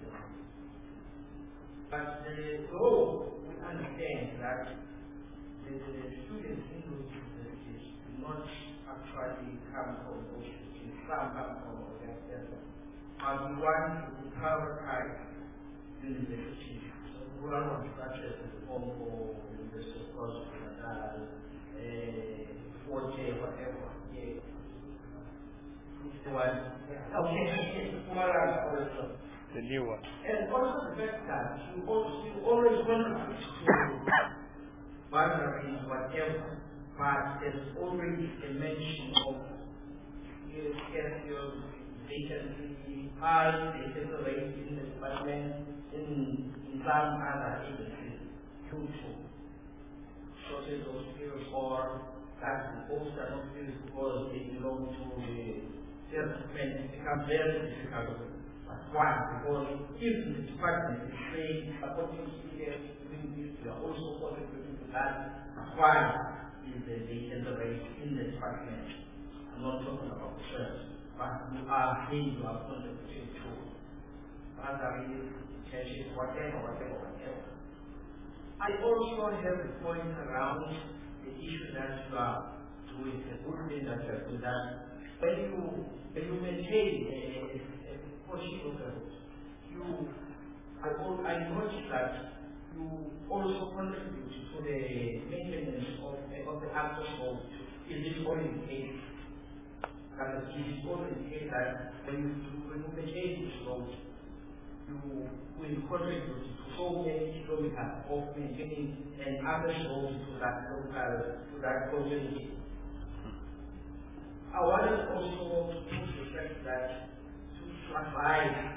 But the role, we understand that the, the students in those universities do not actually come from those universities. Some come from organizations. But we want to prioritize universities. So rural ones such as the Congo, University of KwaZulu-Natal, uh, four J, whatever. Yeah. The one. Okay, okay. The new one. And also the fact that you, also, you always contribute to boundaries, whatever, but there's always a mention of your schedule, vacancy, high vacancy rate in the department, in, in some other agencies, due to shortage of skills or that the folks are not skills because they belong to the department. It becomes very difficult. Why? Because if the department is saying supporting students doing this, we are also contributing to that. Why is the vacancy rate in the department? I'm not talking about the church, but you are saying you are contributing to other churches, whatever, whatever, whatever. I also have a point around the issue that you are doing, a good thing that you are doing, that when you, when you maintain a, you, I, I noticed that you also contribute to the maintenance of, of the access road. Is it only the case? That it is only the case that when you, when you maintain this road, you will contribute to so many kilometers of maintaining an access road to that local, to that community. I wanted also to put the fact that advise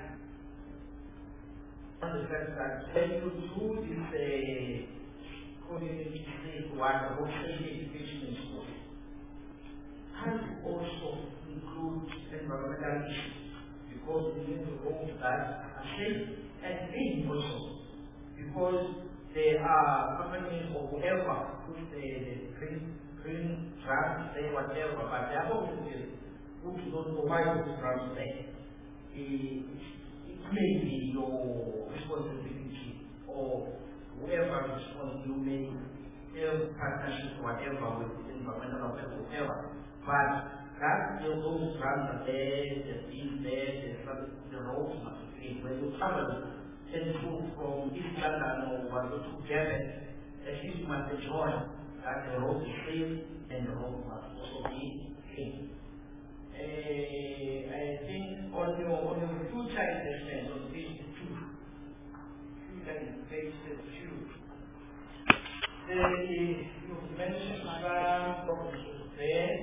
on the fact that when you do this uh, community work or safety education in school, can you also include environmental issues? Because we need to go that are safe and clean also. Because there are companies or whoever put the, the green, green drums, say whatever, but there are also who don't know why those drums there. It, it may be your responsibility or whoever responds, you may have partnership whatever with environmental affairs, whatever. But that those grants are there, the things there, the, the roads must be clean. When you travel and move from East London or to Devon, at least you must enjoy that the road is clean and the road must also be clean. Uh, I think on your, on your future investment on page two, future investment two, the, you mentioned some properties there.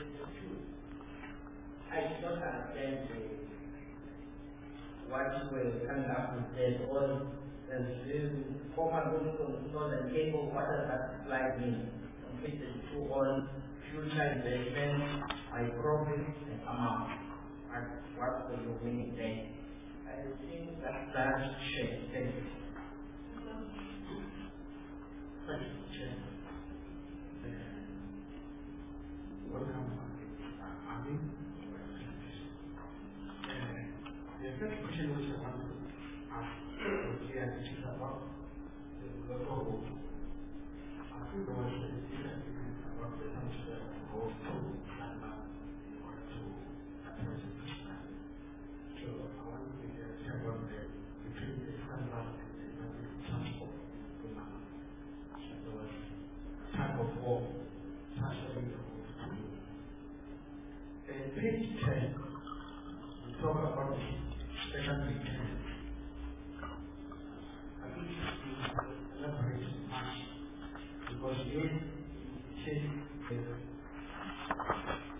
I did not understand uh, what you were coming up with there. All the former Northern Cable, what does that slide mean? On page two on future investment, by profit and amount. And what will you mean then? I think that that should thank you. Thank you. Welcome, Ami. The first question which I want to ask is here, which is about the local. I think there was a discussion about the transfer of road to London or to a person. So I want to hear about the between the London and the public transport to London. So there was type of war transferring the road to you. And page ten, we talk about the secondary tenant. I think you elaborate much because here it says the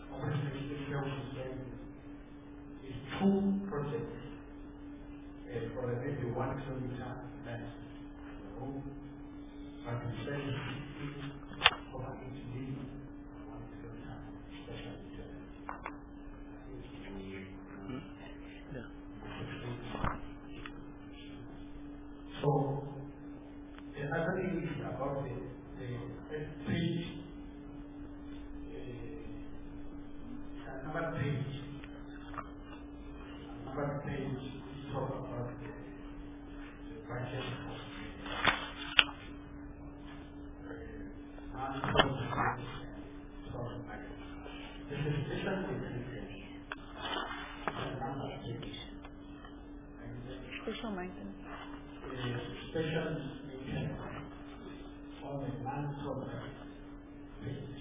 organization is two projects, uh, for a maybe one kilometer length. So, but instead of over each day, one kilometer special journey. So, the other thing is about the, the, the page, uh, another page, another page is talk about the, the budget of the uh, this is different with another page. Special maintenance. Special maintenance on the non-program page.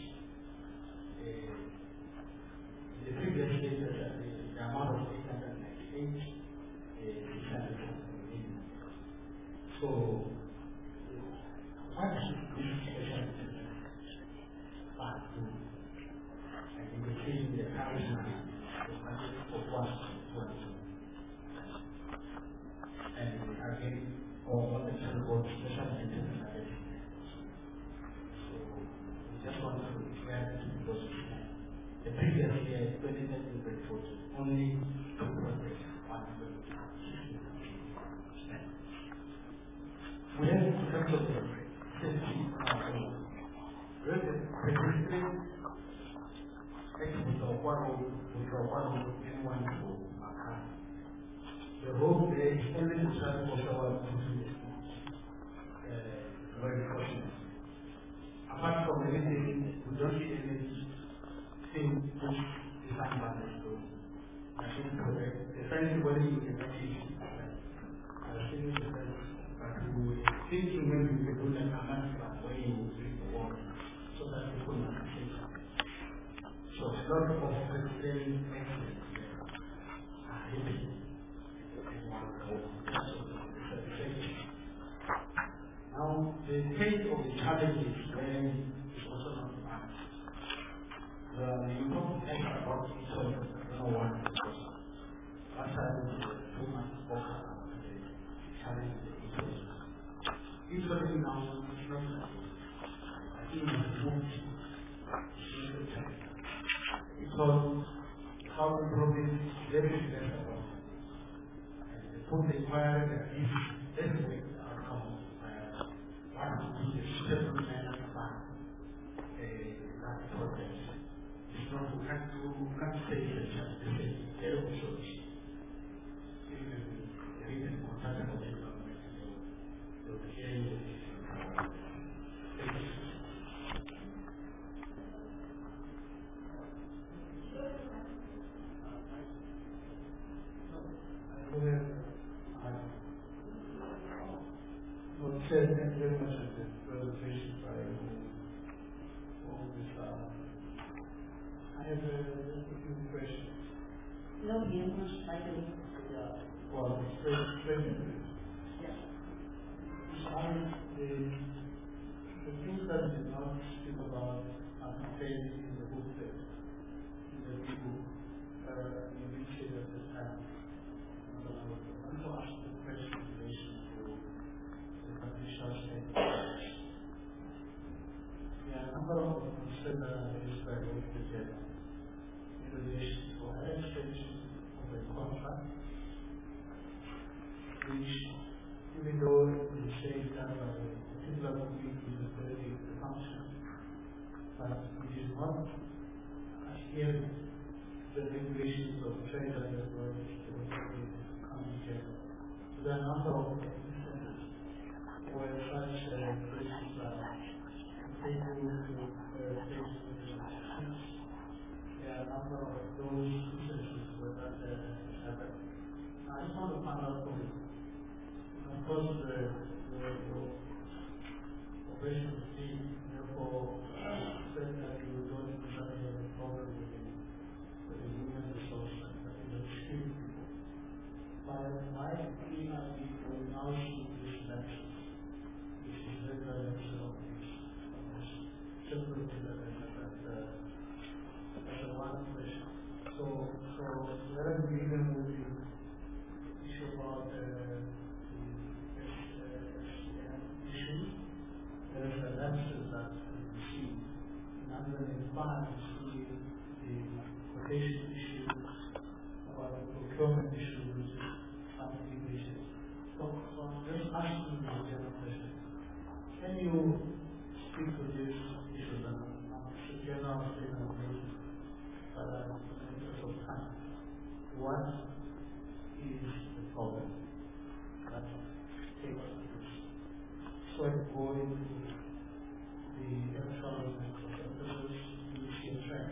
The previous data that the amount of eight hundred ninety-eight is six hundred million. So, what should this special maintenance part do? I think the change in the current money, the budget for one twenty. And again, or what the so-called special maintenance again. So we just want to declare this because the previous year, twenty twenty report, only two projects, one hundred sixty. We have in terms of the safety of the registering exit of one road, with one road, and one road. The road there is only the transport of our very fortunate. Apart from anything, we don't see anything which is unbalanced. So I think the science body is actually I think the science, but we were thinking when we were doing an announcement when you would bring the water so that we could not see. So a lot of vegetarian excellence are hidden. Now, the state of the challenges then is also not bad. The important thing about each of no one because one side is the two months focus on the challenge of each of each of them now is not I think it's moved because how the problem is very less about put the fire that is everywhere outcome one of the settlement plan that project. It's not to have to can't say that just the same. There also even the written contact of the government will hear you. Thank you very much for the presentation by all this. I have a, a few questions. No, you must like it. Yeah. Well, straight, straight into it. Yeah. I, the, the things that we did not speak about are contained in the booklet, in the big book, uh, in which it at this time. I want to ask the question in relation to financial statement. There are a number of concerns that are raised by both together in relation to an extension of a contract, which, even though it says that by a particular committee is a very big function, but it is not adhering to the regulations of trade and the world economy general. So there are a number of where such uh, cases are taken to uh, states with the there are a number of those instances where that uh, happened. I just want to find out from you. Of course, the, the, the operations team, therefore, uh, said that you don't have a problem with the, with the human resource and the skilled people. But why we are people now should this action? That's the one question. So, so where are we even with the issue about uh, go into the electronic microservices, you see a trend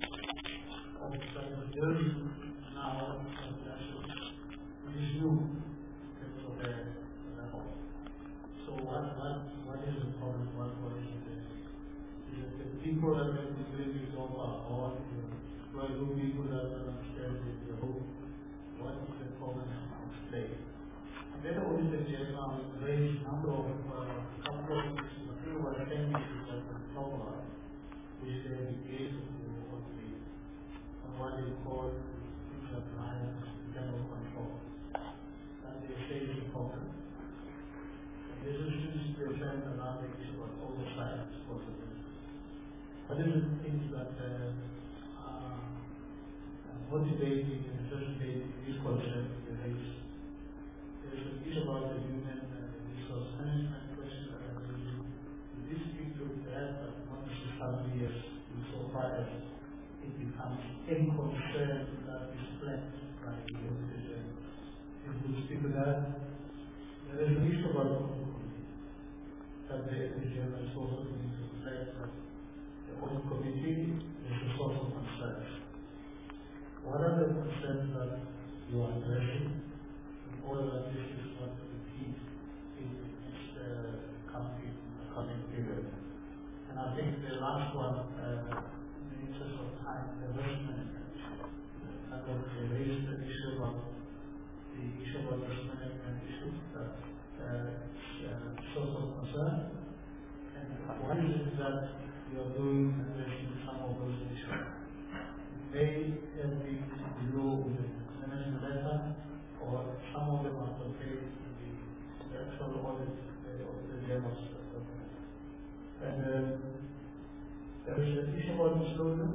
of the building now which is new in terms of their level. So what what what is the problem? What what is this? Is it the people that have been doing this so far, or well, the people that understand the whole? What is the problem today? And then all this is um, raised number of uh, couple of issues. I think what I think is that the problem which they engage on the on what they call interappliance internal control. And they say is a problem. And this is just the trend around the issue of oversight possibility. But this is things that uh, are motivating and facilitating these concepts in the race. There's a bit about the human and the resource management question that I believe we speak to that, but not necessarily as so far as it becomes any concern that is flagged by the organization. If we speak to that, there is an issue about the audit committee. That the organization is also going to reflect that the audit committee is a source of concern. What are the concerns that you are addressing in order that this is not to repeat in the next uh, coming, coming period? And I think the last one, uh, in the interest of time, the risk management. And then they raised the issue about the issue about risk management issue that uh, uh, source of concern. And what is it that you are doing addressing some of those issues? May have been below the management letter, or some of them are contained in the, the actual audit uh, of the general document. And uh, there is an issue about disclosure.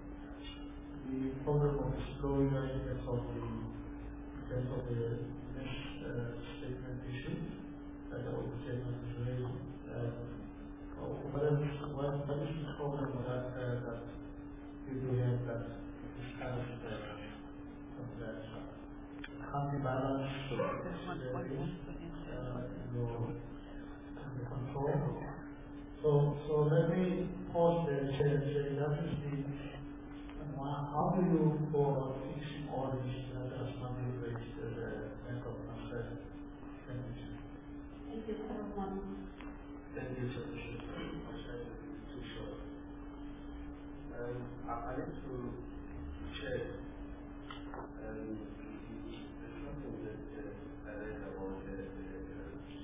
The problem of disclosure in terms of the, in terms of the next uh, statement issue that the audit statement is raised. Uh, what, is, what, what is the problem with that? Uh, that you do have that? Kind of the, of the counterbalance, the uh, your the control. So, so let me pause there and say, say that is the uh, how do you go about fixing all these that as money raised as a bank of concern? Thank you. Thank you, everyone. Thank you, Sir. I said too short. Um, I, I need to check. Um, there's something that uh, I read about the, the, the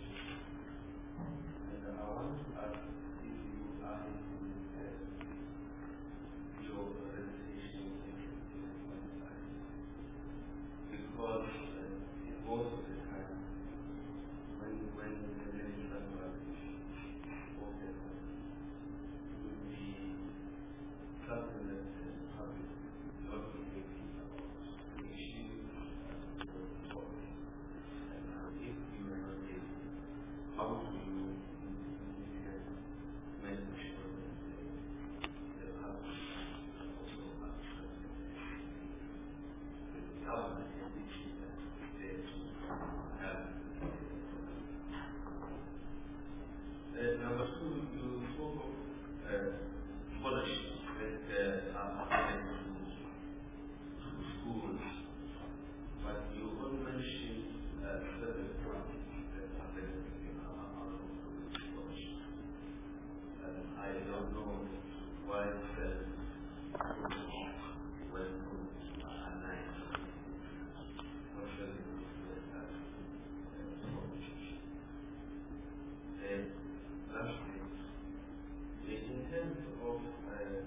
and I want to ask if you are into uh, your realization because uh, most of the time when when the legislature is spoken will be something that is public. Not really about the issue and the topic. And if you are not able, how do you make sure that the public also has the government entity that is there to have. Uh, number two, you spoke of uh, scholarships that uh, are available schools, but you only mentioned uh, certain projects that are available in our schools. And I don't know why it says when schools are nice. What shall we do with that? And lastly, in terms of uh,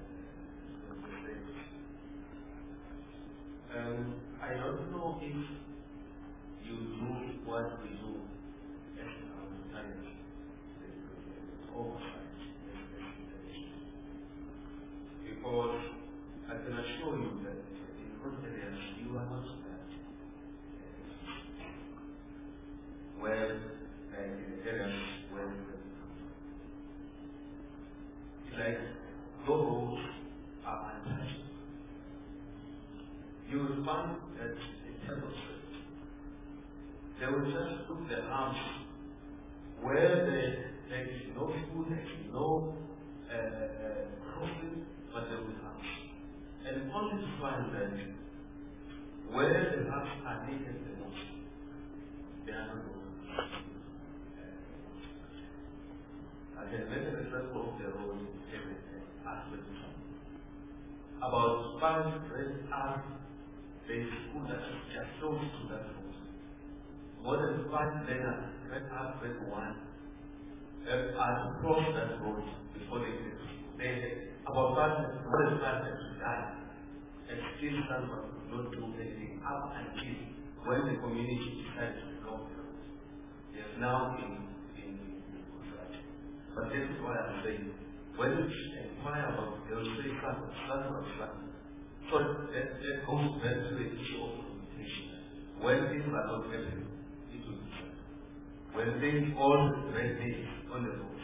Um, I don't know if you do what we do as our science, oversight, because I can assure you that in those areas you are not that. Where uh, in areas where like your roads are untouched. You will find that in terms of they will just put the arms where the there is no school, there is no uh, profit, but there will have. And only to find that where the hearts are needed the most, they are not going. I can make an example of the road aspect. About five red are the school that is just close to that road. More than five letters, red are red one, are across that road before they get to school. They about five more than five letters die. And still someone not do anything up until when the community decides to block the road. They are now in in construction. But this is why I'm saying when you inquire about they will say something, something, something. So that, that goes back to the issue of communication. When things are not happening, it will be done. When things all red days on the road.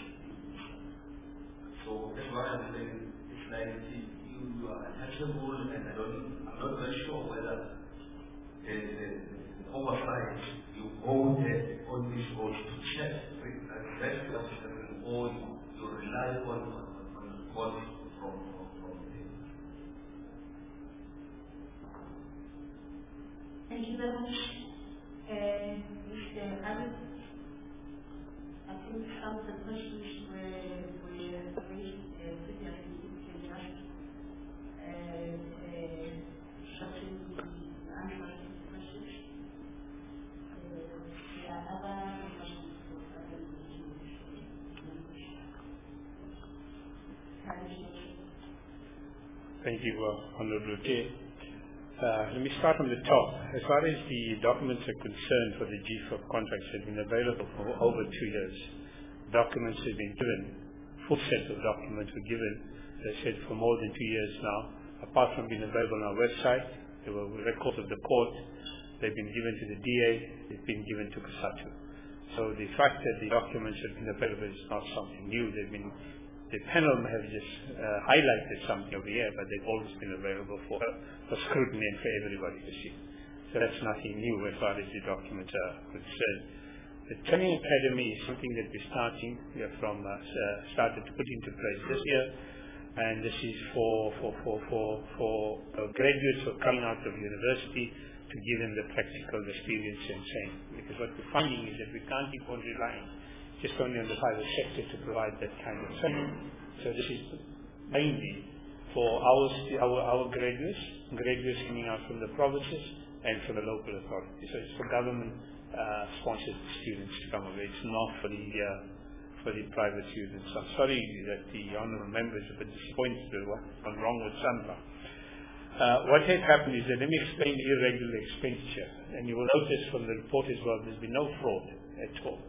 So that's why I'm saying it's like you, you are untouchable, and I don't, I'm not very sure whether the, the, the oversight you go there on this road to check that's what's happening, or you, you rely on on, on what from from from there. Thank you very much. Uh, Mister Abbott, I think some of the questions were were raised uh, pretty accurately just and uh, shortly the answer to the questions. Uh, there are other questions for other meetings. Thank you, uh, Honorable Chair. Uh, let me start from the top. As far as the documents are concerned for the G F O P contracts have been available for over two years. Documents have been given, full set of documents were given, as I said, for more than two years now. Apart from being available on our website, there were records of the court, they've been given to the D A, they've been given to COSATU. So the fact that the documents have been available is not something new. They've been The panel may have just uh, highlighted something over here, but they've always been available for, for scrutiny and for everybody to see. So that's nothing new as far as the documents are concerned. The training academy is something that we're starting we are from uh, started to put into place this year, and this is for for for for, for uh, graduates who are coming out of university to give them the practical experience and training. Because what we're finding is that we can't keep on relying just only on the private sector to provide that kind of training. So this is mainly for our our, our graduates, graduates coming out from the provinces and from the local authorities. So it's for government uh, sponsored students to come over. It's not for the uh, for the private students. I'm sorry that the honourable members are a bit disappointed with what's gone wrong with Sanva. Uh, what has happened is that, let me explain the irregular expenditure, and you will notice from the report as well, there's been no fraud at all.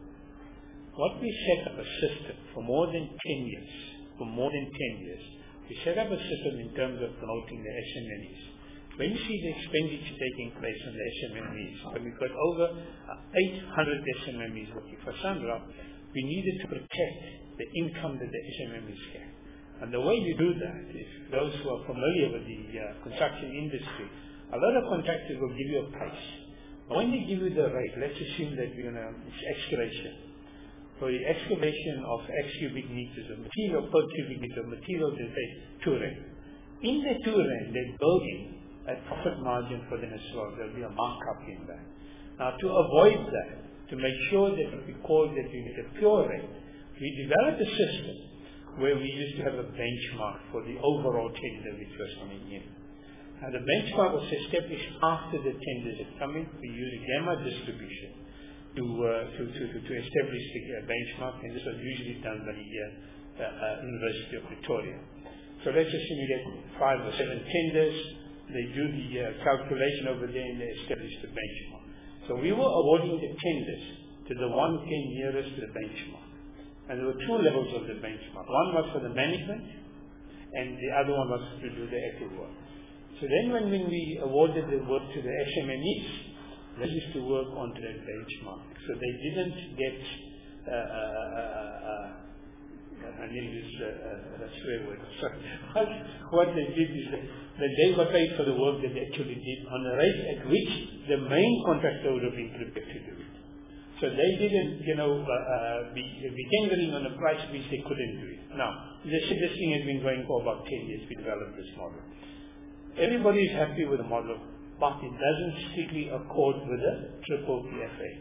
What we set up a system for more than ten years, for more than ten years, we set up a system in terms of promoting the S M M Es. When you see the expenditure taking place on the S M M Es, when we've got over eight hundred S M M Es working for Sandra, we needed to protect the income that the S M M Es get. And the way you do that is, those who are familiar with the uh, construction industry, a lot of contractors will give you a price. But when they give you the rate, let's assume that we're going to, it's excavation. For the excavation of X cubic meters of material per cubic meter of material, they say two rand. In the two rand, they're building a profit margin for them as well. There'll be a markup in that. Now, to avoid that, to make sure that we call that we get a pure rate, we developed a system where we used to have a benchmark for the overall tender which was coming in. Now, the benchmark was established after the tenders had come in. We used a gamma distribution to, uh, to, to, to, to establish the uh, benchmark, and this was usually done by the uh, uh, uh, University of Pretoria. So let's assume you get five or seven tenders, they do the uh, calculation over there and they establish the benchmark. So we were awarding the tenders to the one came nearest to the benchmark. And there were two levels of the benchmark. One was for the management, and the other one was to do the actual work. So then when, when we awarded the work to the S M M Es, they used to work onto that benchmark. So they didn't get, uh, uh, uh, uh, I need to use uh, a swear word, sorry. What they did is that, that they got paid for the work that they actually did on a rate at which the main contractor would have been prepared to do it. So So they didn't, you know, uh, uh, be, be tendering on a price which they couldn't do it. Now, this, this thing has been going for about ten years. We developed this model. Everybody is happy with the model, but it doesn't strictly accord with the triple P F A.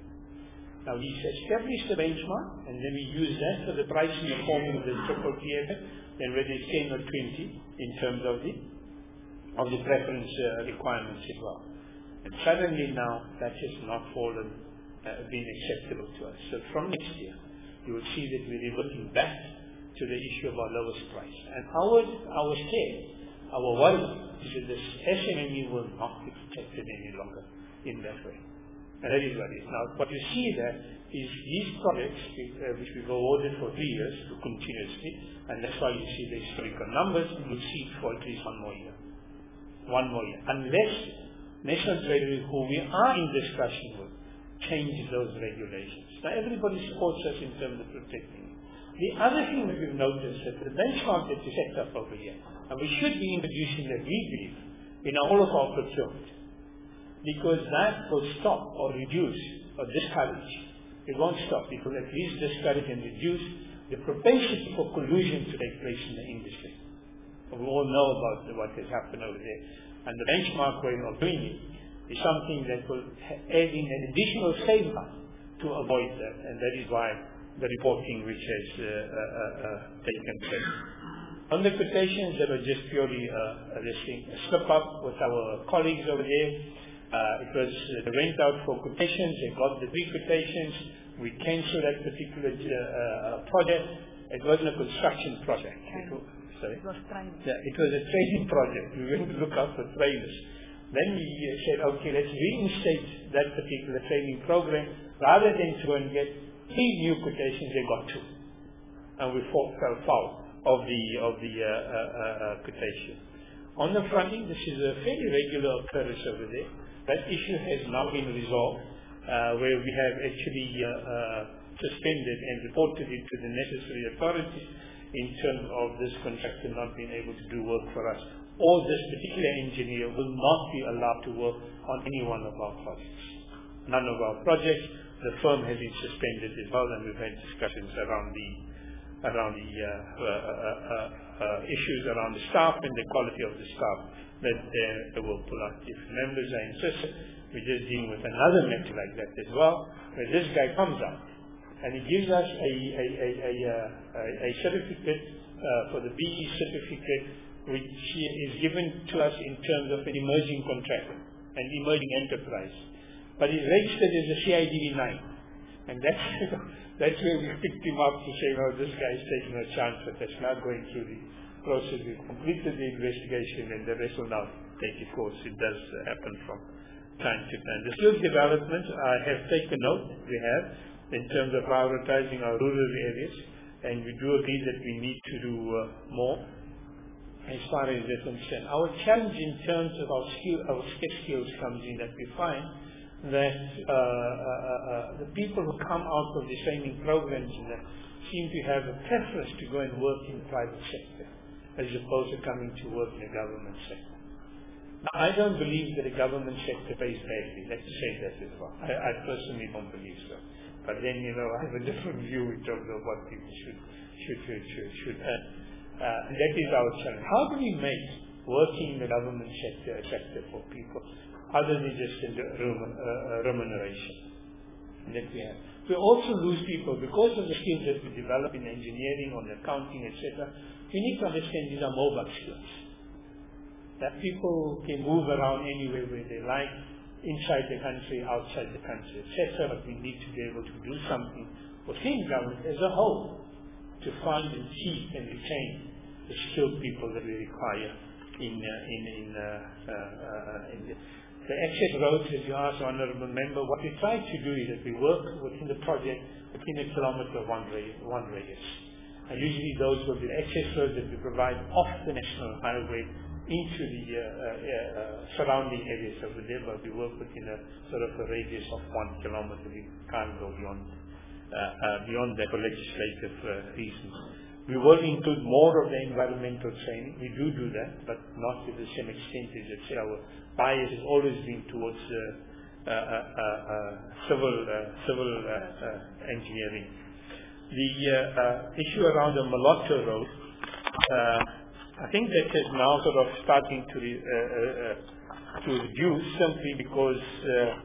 Now, we established the benchmark, and then we use that for the pricing and forming of the triple P F A, then whether it's ten or twenty in terms of the, of the preference uh, requirements as well. And suddenly now, that has not fallen Uh, been acceptable to us. So from next year, you will see that we're reverting back to the issue of our lowest price. And our our scale, our worry is that this S M M E will not be protected any longer in that way. And that is what it is. Now, what you see there is these projects, uh, which we've awarded for three years continuously, and that's why you see the historical numbers, and you'll see it for at least one more year. One more year. Unless National Treasury, who we are in discussion with, change those regulations. Now everybody supports us in terms of protecting it. The other thing that we've noticed is that the benchmark that is set up over here, and we should be introducing that we believe in all of our procurement, because that will stop or reduce or discourage. It won't stop. It will at least discourage and reduce the propensity for collusion to take place in the industry. We all know about what has happened over there. And the benchmark way of doing it is something that will add in an additional safeguard to avoid that, and that is why the reporting which has uh, uh, uh, taken place. On the quotations, that were just purely uh, this thing, a slip up with our colleagues over there. Uh, it was uh, they went out for quotations, they got the three quotations, we cancelled that particular uh, uh, project. It wasn't a construction project. It was, sorry? It was training. Yeah, it was a training project. We went to look out for trainers. Then we said, okay, let's reinstate that particular training program. Rather than to go and get three new quotations, they got two. And we fell foul of the, of the uh, uh, uh, quotation. On the fronting, this is a fairly regular occurrence over there. That issue has now been resolved, uh, where we have actually uh, uh, suspended and reported it to the necessary authorities in terms of this contractor not being able to do work for us, or this particular engineer will not be allowed to work on any one of our projects. None of our projects. The firm has been suspended as well, and we've had discussions around the around the uh, uh, uh, uh, uh, issues around the staff and the quality of the staff that uh, they will pull out. If members are insistent, we're just dealing with another matter like that as well, where this guy comes up and he gives us a a a a, a, a certificate uh, for the B E certificate, which is given to us in terms of an emerging contractor, an emerging enterprise. But it's registered as a C I D V nine. And that's, that's where we picked him up to say, well, this guy is taking a chance with us, not going through the process. We've completed the investigation, and the rest will now take its course. It does uh, happen from time to time. The skills development, I have taken note, we have, in terms of prioritizing our rural areas, and we do agree that we need to do uh, more. As far as that's concerned, our challenge in terms of our skill, our skills comes in that we find that uh, uh, uh, the people who come out of the training programs uh, seem to have a preference to go and work in the private sector as opposed to coming to work in the government sector. Now, I don't believe that the government sector pays badly. Let's say that as well. I, I personally don't believe so. But then, you know, I have a different view in terms of what people should should should should, should earn. Uh, and that is our challenge. How do we make working in the government sector attractive for people, other than just in the uh, remuneration that we have? We also lose people because of the skills that we develop in engineering, on accounting, et cetera. We need to understand these are mobile skills. That people can move around anywhere where they like, inside the country, outside the country, et cetera. But we need to be able to do something within government as a whole to find and keep and retain the skilled people that we require in uh, in in, uh, uh, uh, in the, the access roads. As you asked, Honourable Member, what we try to do is that we work within the project within a kilometre of one radius. One radius. And usually those will be the access roads that we provide off the national highway into the uh, uh, uh, surrounding areas over there, but we work within a sort of a radius of one kilometre. We can't go beyond uh, uh, beyond that for legislative uh, reasons. We will include more of the environmental training. We do do that, but not to the same extent as, let's say, our bias has always been towards uh, uh, uh, uh, civil uh, civil uh, uh, engineering. The uh, uh, issue around the Malotto Road, uh, I think that is now sort of starting to re, uh, uh, to reduce simply because uh,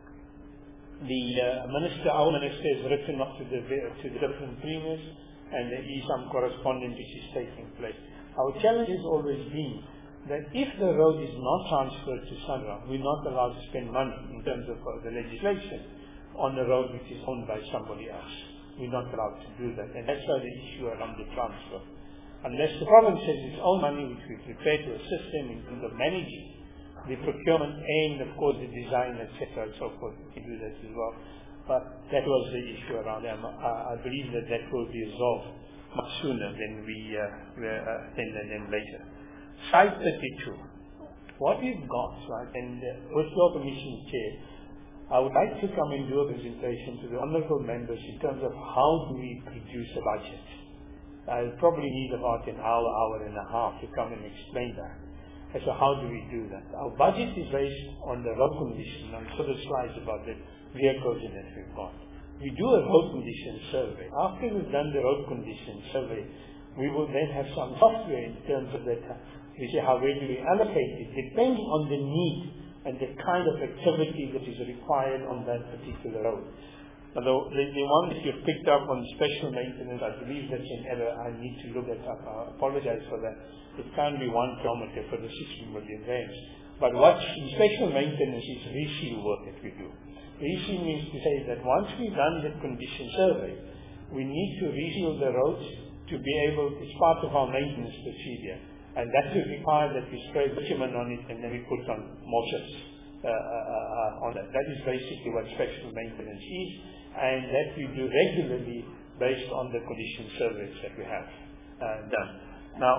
the uh, minister, our minister, has written up to the to the different premiers, and there is some correspondence which is taking place. Our challenge has always been that if the road is not transferred to Sunra, we're not allowed to spend money in terms of uh, the legislation on the road which is owned by somebody else. We're not allowed to do that, and that's why the issue around the transfer. Unless the province has its own money, which we prepare to assist them in terms of managing the procurement and, of course, the design, et cetera, and so forth, we can do that as well. But that was the issue around them. I, I believe that that will be resolved much sooner than we uh, uh, than, than later. Site thirty-two. What we've got, right, and uh, with your permission, Chair, I would like to come and do a presentation to the honourable members in terms of how do we produce a budget. I'll probably need about an hour, hour and a half to come and explain that. And so how do we do that? Our budget is based on the road condition, and so the slides about the vehicles in that we've got. We do a road condition survey. After we've done the road condition survey, we will then have some software in terms of that. We say how where do we allocate it, depending on the need and the kind of activity that is required on that particular road. Although the, the one that you've picked up on special maintenance, I believe that's an error. I need to look at up. I apologize for that. It can't be one kilometer for the sixty million range. But what special maintenance is reseal work that we do. Reseal means to say that once we've done the condition survey, we need to reseal the roads to be able, it's part of our maintenance procedure. And that will require that we spray bitumen on it and then we put on mortars uh, uh, uh, on that. That is basically what special maintenance is, and that we do regularly based on the condition surveys that we have uh, done. Now,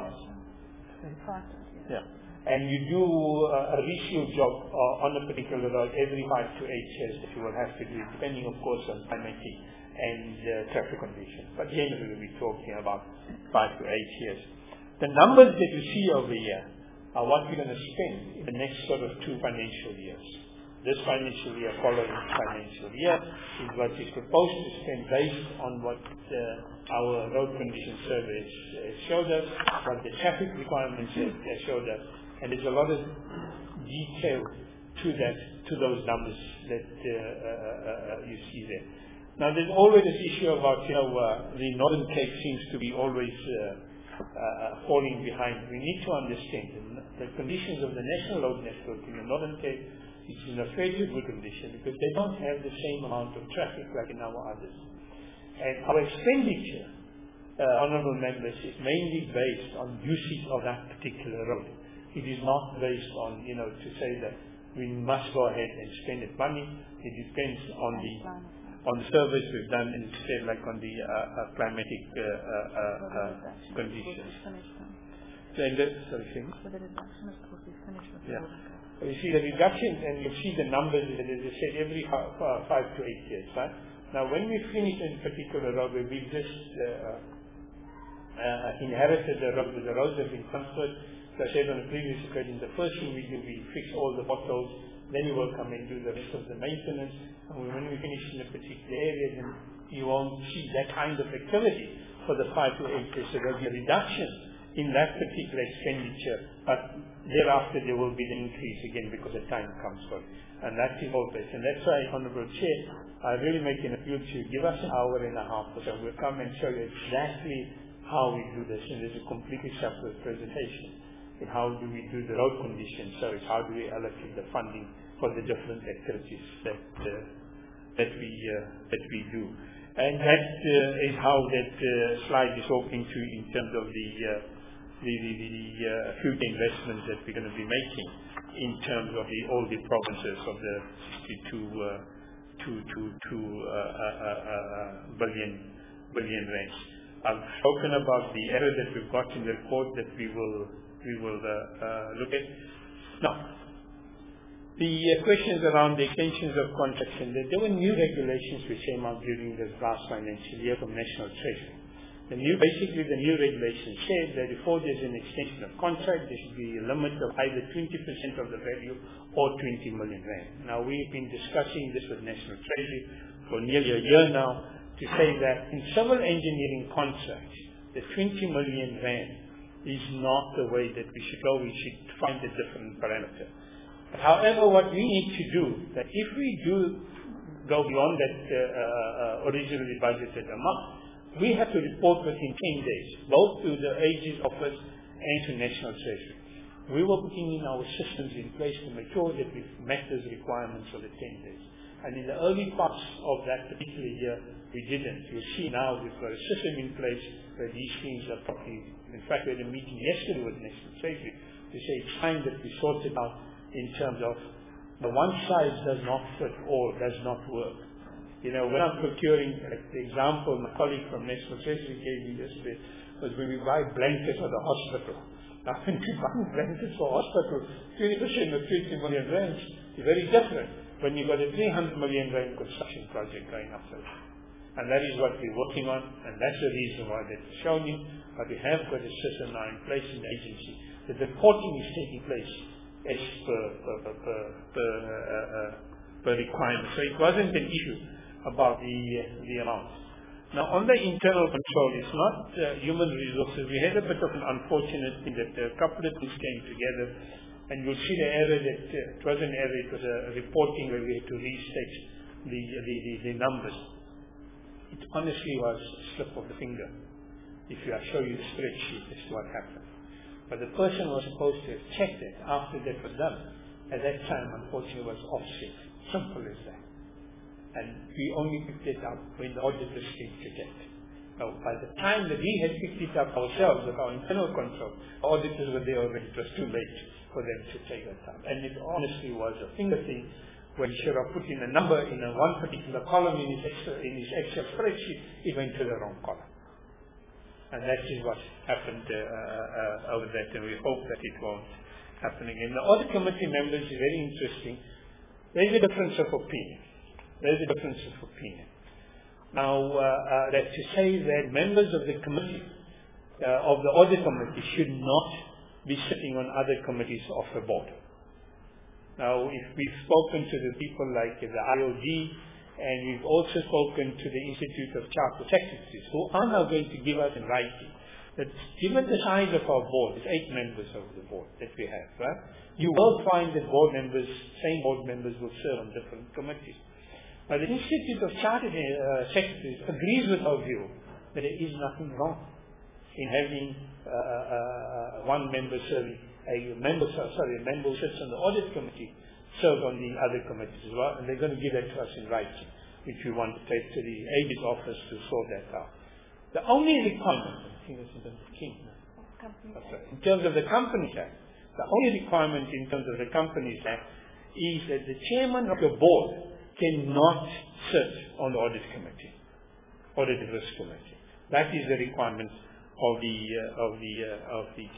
yeah, and you do uh, a reseal job uh, on a particular road every five to eight years that you will have to do, depending, of course, on climatic and uh, traffic conditions. But generally, we're talking about five to eight years. The numbers that you see over here are what we're going to spend in the next sort of two financial years. This financial year, following financial year, is what is proposed to spend based on what uh, our road condition surveys uh, showed us, what the traffic requirements uh, showed us, and there's a lot of detail to that, to those numbers that uh, uh, uh, you see there. Now, there's always this issue about, you know, uh, the Northern Cape seems to be always uh, Uh, falling behind. We need to understand the, the conditions of the national road network in the Northern Cape is in a fairly good condition because they don't have the same amount of traffic like in our others. And our expenditure, uh, honourable members, is mainly based on usage of that particular road. It is not based on, you know, to say that we must go ahead and spend it money. It depends on the on the surveys we've done and said like on the uh, uh, climatic uh, uh, uh, conditions. So in the, sorry, yeah. You see the reduction and you see the numbers, as I said, every five, five to eight years. Right? Now when we finish in particular road where we've just uh, uh, inherited the road, the roads have been transferred, so I said on the previous occasion, the first thing we do, we fix all the potholes, then you will come and do the rest of the maintenance. And when we finish in a particular area, then you won't see that kind of activity for the five to eight years. So there will be a reduction in that particular expenditure, but thereafter there will be the increase again because the time comes for it. And that is all this. And that's why, Honourable Chair, I really make an appeal to give us an hour and a half or so. We'll come and show you exactly how we do this. And there's a completely separate presentation. And how do we do the road conditions? So it's how do we allocate the funding for the different activities that uh, that we uh, that we do, and that uh, is how that uh, slide is talking to in terms of the uh, the, the, the uh, future investments that we're going to be making in terms of the all the provinces of the sixty-two uh, to to to uh, uh, uh, uh, billion billion range. I've spoken about the error that we've got in the report that we will we will uh, uh, look at now. The uh, questions around the extensions of contracts, and there were new regulations which came out during this last financial year from National Treasury. The new, basically the new regulation said that before there's an extension of contract, there should be a limit of either twenty percent of the value or twenty million rand. Now, we've been discussing this with National Treasury for nearly a year now to say that in civil engineering contracts, the twenty million rand is not the way that we should go. We should find a different parameter. However, what we need to do, that if we do go beyond that uh, uh, originally budgeted amount, we have to report within ten days, both to the A G's office and to National Treasury. We were putting in our systems in place to make sure that we've met those requirements for the ten days. And in the early parts of that particular year, we didn't. You see now we've got a system in place where these things are properly. In fact, we had a meeting yesterday with National Treasury to say it's time that we sort it out in terms of the one size does not fit all, does not work. You know, when I'm procuring, like the example my colleague from National Treasury gave me yesterday was when we buy blankets for the hospital. Now, when we buy blankets for hospital, twenty percent of twenty million rands is very different when you've got a three hundred million rand construction project going after it. And that is what we're working on, and that's the reason why they're showing you. But we have got a system now in place in the agency. The reporting is taking place as per, per, per, per, per, uh, uh, per requirement. So it wasn't an issue about the, uh, the amount. Now, on the internal control, it's not uh, human resources. We had a bit of an unfortunate thing that a couple of things came together, and you'll see the error that uh, it was an error, it was a reporting where we had to restate the, the, the, the numbers. It honestly was a slip of the finger. If you, I show you the spreadsheet, that's what happened. But the person was supposed to have checked it after that was done. At that time, unfortunately, was offset. Simple as that. And we only picked it up when the auditors came to check it. Now, by the time that we had picked it up ourselves with our internal control, auditors were there already. It was too late for them to take that time. And it honestly was a finger thing. When he should have put in a number in a one particular column in his, extra, in his Excel spreadsheet, he went to the wrong column. And that is what happened uh, uh, over that, and we hope that it won't happen again. The audit committee members is very interesting. There is a difference of opinion. There is a difference of opinion. Now, uh, uh, that to say that members of the committee, uh, of the audit committee, should not be sitting on other committees of the board. Now, if we've spoken to the people like the I O D, and we've also spoken to the Institute of Chartered Secretaries, who are now going to give us in writing that given the size of our board, there's eight members of the board that we have, right? You will find that board members, same board members will serve on different committees. But the Institute of Chartered uh, Secretaries agrees with our view that there is nothing wrong in having uh, uh, one member serving, a member, sorry, a member who sits on the audit committee serve on the other committees as well, and they're going to give that to us in writing, which we want to take to the A B's office to sort that out. The only requirement, I think this is the King, in terms of the Companies Act, the only requirement in terms of the Companies Act is that the chairman of the board cannot sit on the audit committee, audit risk committee. That is the requirement of the uh, of the uh, of the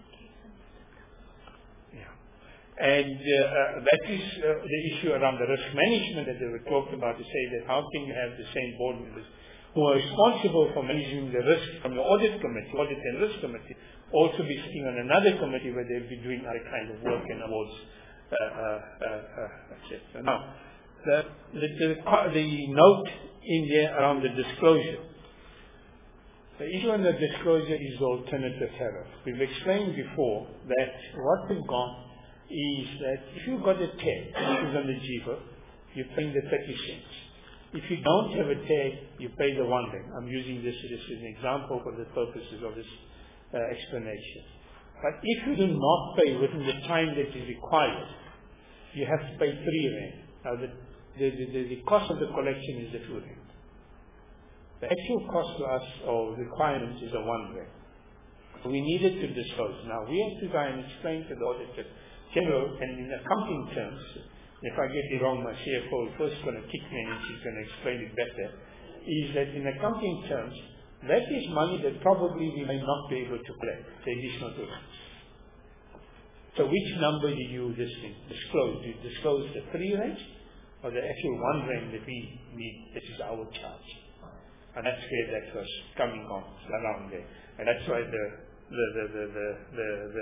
yeah. And uh, uh, that is uh, the issue around the risk management that they were talking about, to say that how can you have the same board members who are responsible for managing the risk from the audit committee, audit and risk committee, also be sitting on another committee where they'll be doing other kind of work and awards, uh, uh, uh, uh, et cetera. Now, the, the, the, the note in there around the disclosure. The issue on the disclosure is the alternative tariff. We've explained before that what we've got is that if you've got a tag, which is on the G I V A, you're paying the thirty cents. If you don't have a tag, you pay the one rand. I'm using this as an example for the purposes of this uh, explanation. But if you do not pay within the time that is required, you have to pay three rand. Now, the, the, the, the cost of the collection is the two rand. The actual cost to us, or requirement, is a one rand. So we needed to disclose. Now, we have to try and explain to the auditor general, and in accounting terms, if I get it wrong, my C F O is first going to kick me and she's going to explain it better, is that in accounting terms, that is money that probably we may not be able to collect, the additional two rands. So which number do you this thing, disclose? Do you disclose the three rands or the actual one rand that we need, that is our charge? And that's where that was coming on, around there. And that's why the the the the the, the, the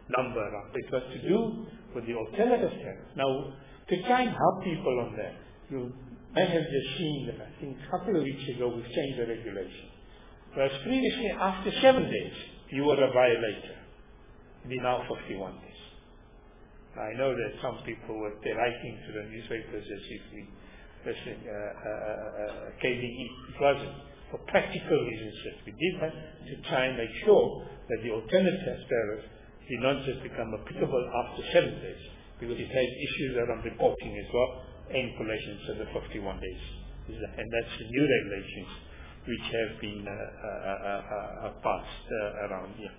number up. It was to do with the alternative tariff. Now, to try and help people on that, you may have just seen that I think a couple of weeks ago we've changed the regulation. Whereas previously, after seven days, you were a violator. It is now fifty-one days. I know that some people were writing to the newspapers as if we, as in, uh, uh, uh, K D E. It wasn't. For practical reasons that we did that to try and make sure that the alternative tariff did not just become applicable after seven days, because it has issues around reporting as well and collections of the fifty-one days. And that's the new regulations which have been uh, uh, uh, uh, passed uh, around here.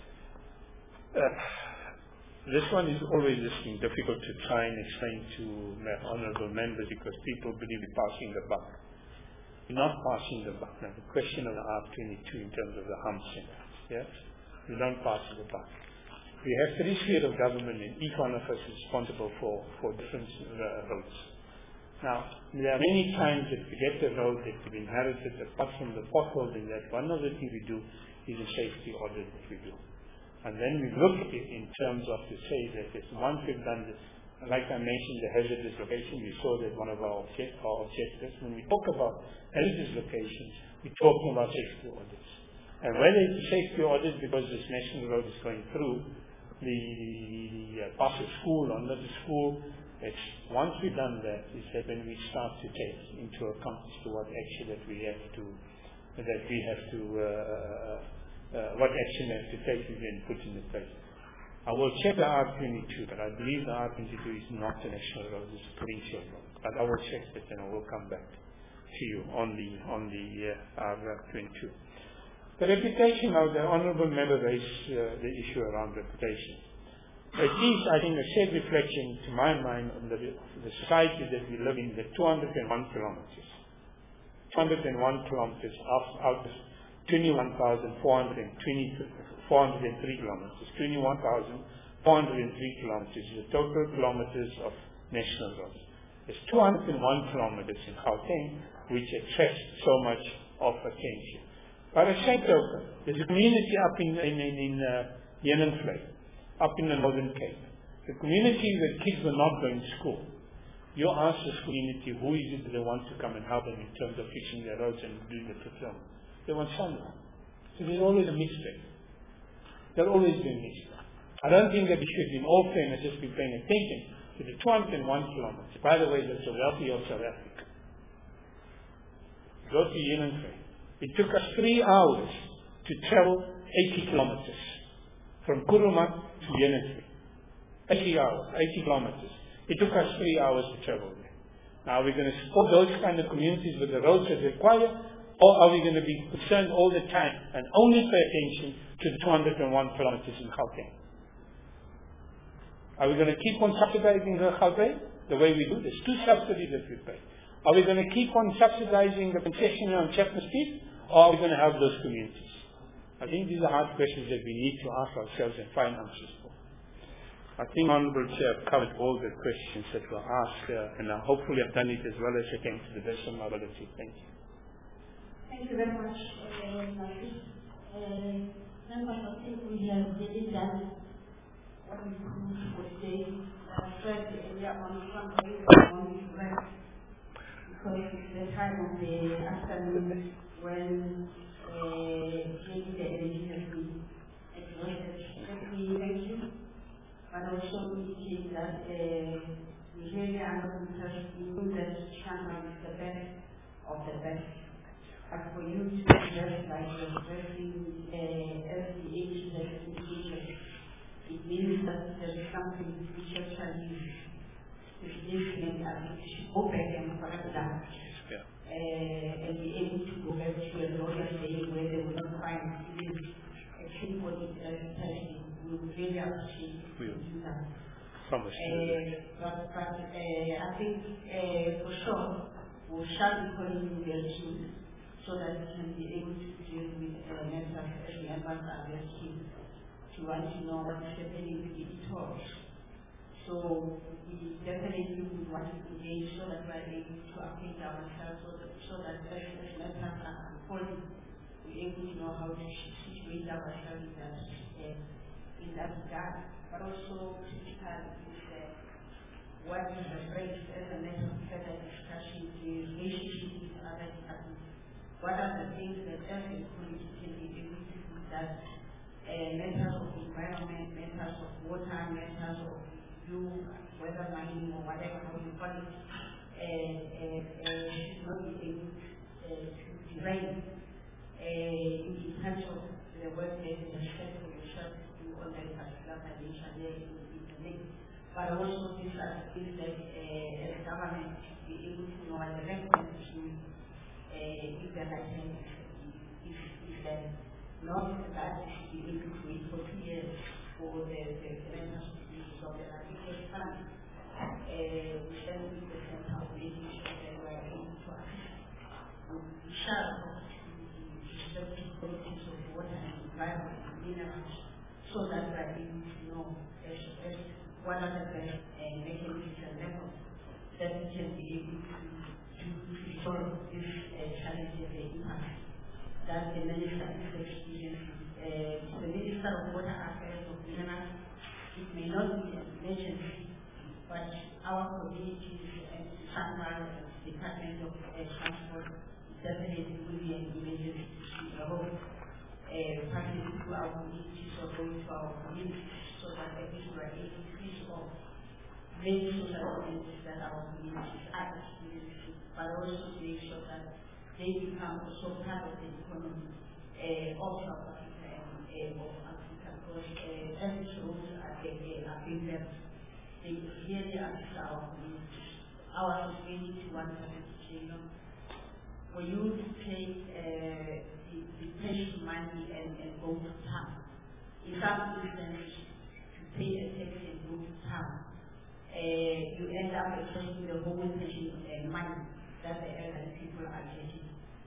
Uh, This one is always listening, difficult to try and explain to honourable members because people believe we're passing the buck. We're not passing the buck. Now, the question of the R twenty-two in terms of the hump centres, yes? We don't pass the buck. We have three spheres of government and each one of us is responsible for, for different uh, roads. Now, there are many times that we get the road that we've inherited, apart from the potholing, that one of the things we do is a safety audit that we do. And then we look at it in terms of to say that it's once we've done this, like I mentioned, the hazardous location, we saw that one of our, object, our objectives. When we talk about hazardous locations, we're talking about safety audits. And whether it's a safety audit because this national road is going through the, the uh, past the school, under the school, it's once we've done that, is that when we start to take into account as to what action that we have to, that we have to, uh, Uh, what action has to take and then put into place. I will check the R twenty-two, but I believe the R twenty-two is not a national road, it's a provincial road. But I will check that and I will come back to you on the on the uh, R twenty-two. The reputation of the honourable member raised uh, the issue around reputation. It is, I think, a shared reflection to my mind on the, the society that we live in, the two hundred one kilometres. two hundred one kilometres out of twenty-one thousand four hundred three kilometers. twenty-one thousand four hundred three kilometers is the total kilometers of national roads. There's two hundred one kilometers in Gauteng, which attracts so much of attention. But at same token, there's a community up in in, in, in uh, Heuningvlei, up in the Northern Cape. The community where kids were not going to school. You ask this community who is it that they want to come and help them in terms of fixing their roads and doing the fulfillment. They want someone. So there's always a mistake. There'll always be a mistake. I don't think that we should, in all fairness, just be paying attention to the two hundred one kilometers. By the way, that's the wealthy of South Africa. Go to Heuningvlei. It took us three hours to travel eighty kilometers from Kuruman to Heuningvlei. eighty hours, eighty kilometers. It took us three hours to travel there. Now, are we going to support those kind of communities with the roads that require? Or are we going to be concerned all the time and only pay attention to the two hundred one kilometers in Gauteng? Are we going to keep on subsidizing the Gauteng the way we do? There's two subsidies that we pay. Are we going to keep on subsidizing the concession on Chapman Street? Or are we going to help those communities? I think these are hard questions that we need to ask ourselves and find answers for. I think Honourable Chair covered all the questions that were asked uh, and uh, hopefully I've done it as well as I can to the best of my ability. Thank you. Thank you very much, uh, Marty. Uh, members, I think we have really done what we could for today. Uh, first, we are on something we want to rest because it's the time of the afternoon when uh, maybe the energy has been exhausted. Let me thank you, but also indicate that uh, we really are not interested that China is the best of the best. But for you to address like you're addressing uh, L C H certification, it means that there is something which actually is different and it should go back and correct that. Yeah. Uh, and be able to go back to a lawyer day where they will not find even a true body testing. We would really appreciate if you do that. Promise. Uh, but but uh, I think uh, for sure we shall be calling you very soon, so that we can be able to deal with uh, mental health members and their kids to want to know what is happening with the talks. So we definitely would want to engage so that we are able to update ourselves so that, so that as mental health are unfolding, we're able to know how to situate ourselves in that uh, in that regard, but also critical is uh, what you have raised as a matter of further discussion, the relationship with other departments. What are the things that as a community can be able to do that uh, matters of environment, matters of water, matters of you, whether mining or whatever how you call it, uh, uh, uh, should not be able uh, to derail uh, in terms of the work that you have set for yourself to do on that particular financial year in the link. But also these are things that uh, as a government should be able to know and the reference to uh, if there are things, if, if there not that we should be able to wait for two years for the the members to be resolved. And I think there's fun. Uh, we spend fifty percent of making sure that we are able to access the share of the qualities of water and environment and minerals so that we are able to know as, as what are the best uh, mechanisms and methods that we can be able to, to, to solve this uh, challenge and the impact that the minister is experiencing. Uh, the Minister of Water Affairs of Minerals, it may not be an emergency, but our communities and Sunrise and the Department of uh, Transport definitely will be an emergency to see the whole uh, passing through our communities or going to our communities so that at least we are able to finish off many social communities that our communities are experiencing, but also to make sure that they become also part of the economy uh, of South Africa and uh, of Africa, because uh, as these roads are, uh, are being built, they really assist our communities. Our sustainability wants us to say, you know, for you to take uh, the, the pension money and, and go to town, in some instances, to pay a tax and go to town, uh, you end up exhausting the whole pension uh, money that the elderly people are getting.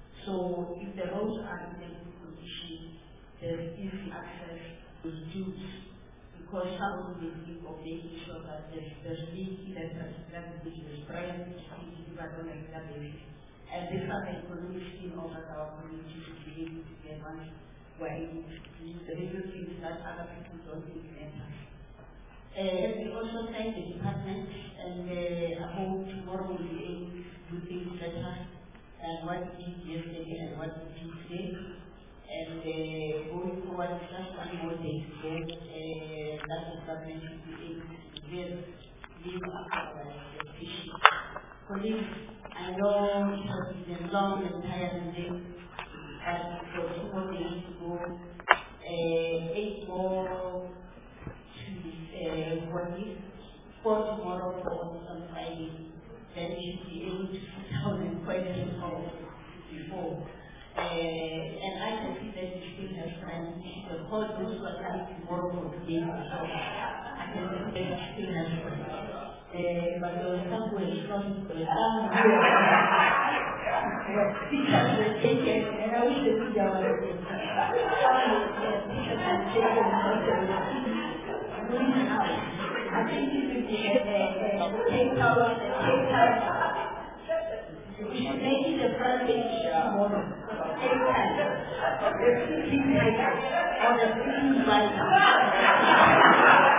So if the roads are in a good condition, there is easy access to dues, because some will think of making sure that there's, there's leak that that business prior to delivered on a regular basis. And these are the economic scheme of our community to be able to get money where it is the little things that other people don't implement. Uh, let me also thank the department, and uh, I hope tomorrow we'll be able to do things better and what we did yesterday and what we did today. And uh, going forward, just one more day to go, uh, that the government should be able to live up to our expectations. Colleagues, I know it has been a long and tiring day, but for two more days to go, uh, eight more to uh, working, four tomorrow, four on Friday. Then we should be able to sit down and question how before. Uh, and I can see that we still have time. We should have called those who are coming tomorrow for today. So I can see that we still have time. Uh, but there was some way from the town where teachers were taken, and I wish the teacher was taken. Teachers were taken because they were going out. I think this is the take out and take out. We should make it a front page tomorrow. Take time. The sitting tiger or the sitting rider.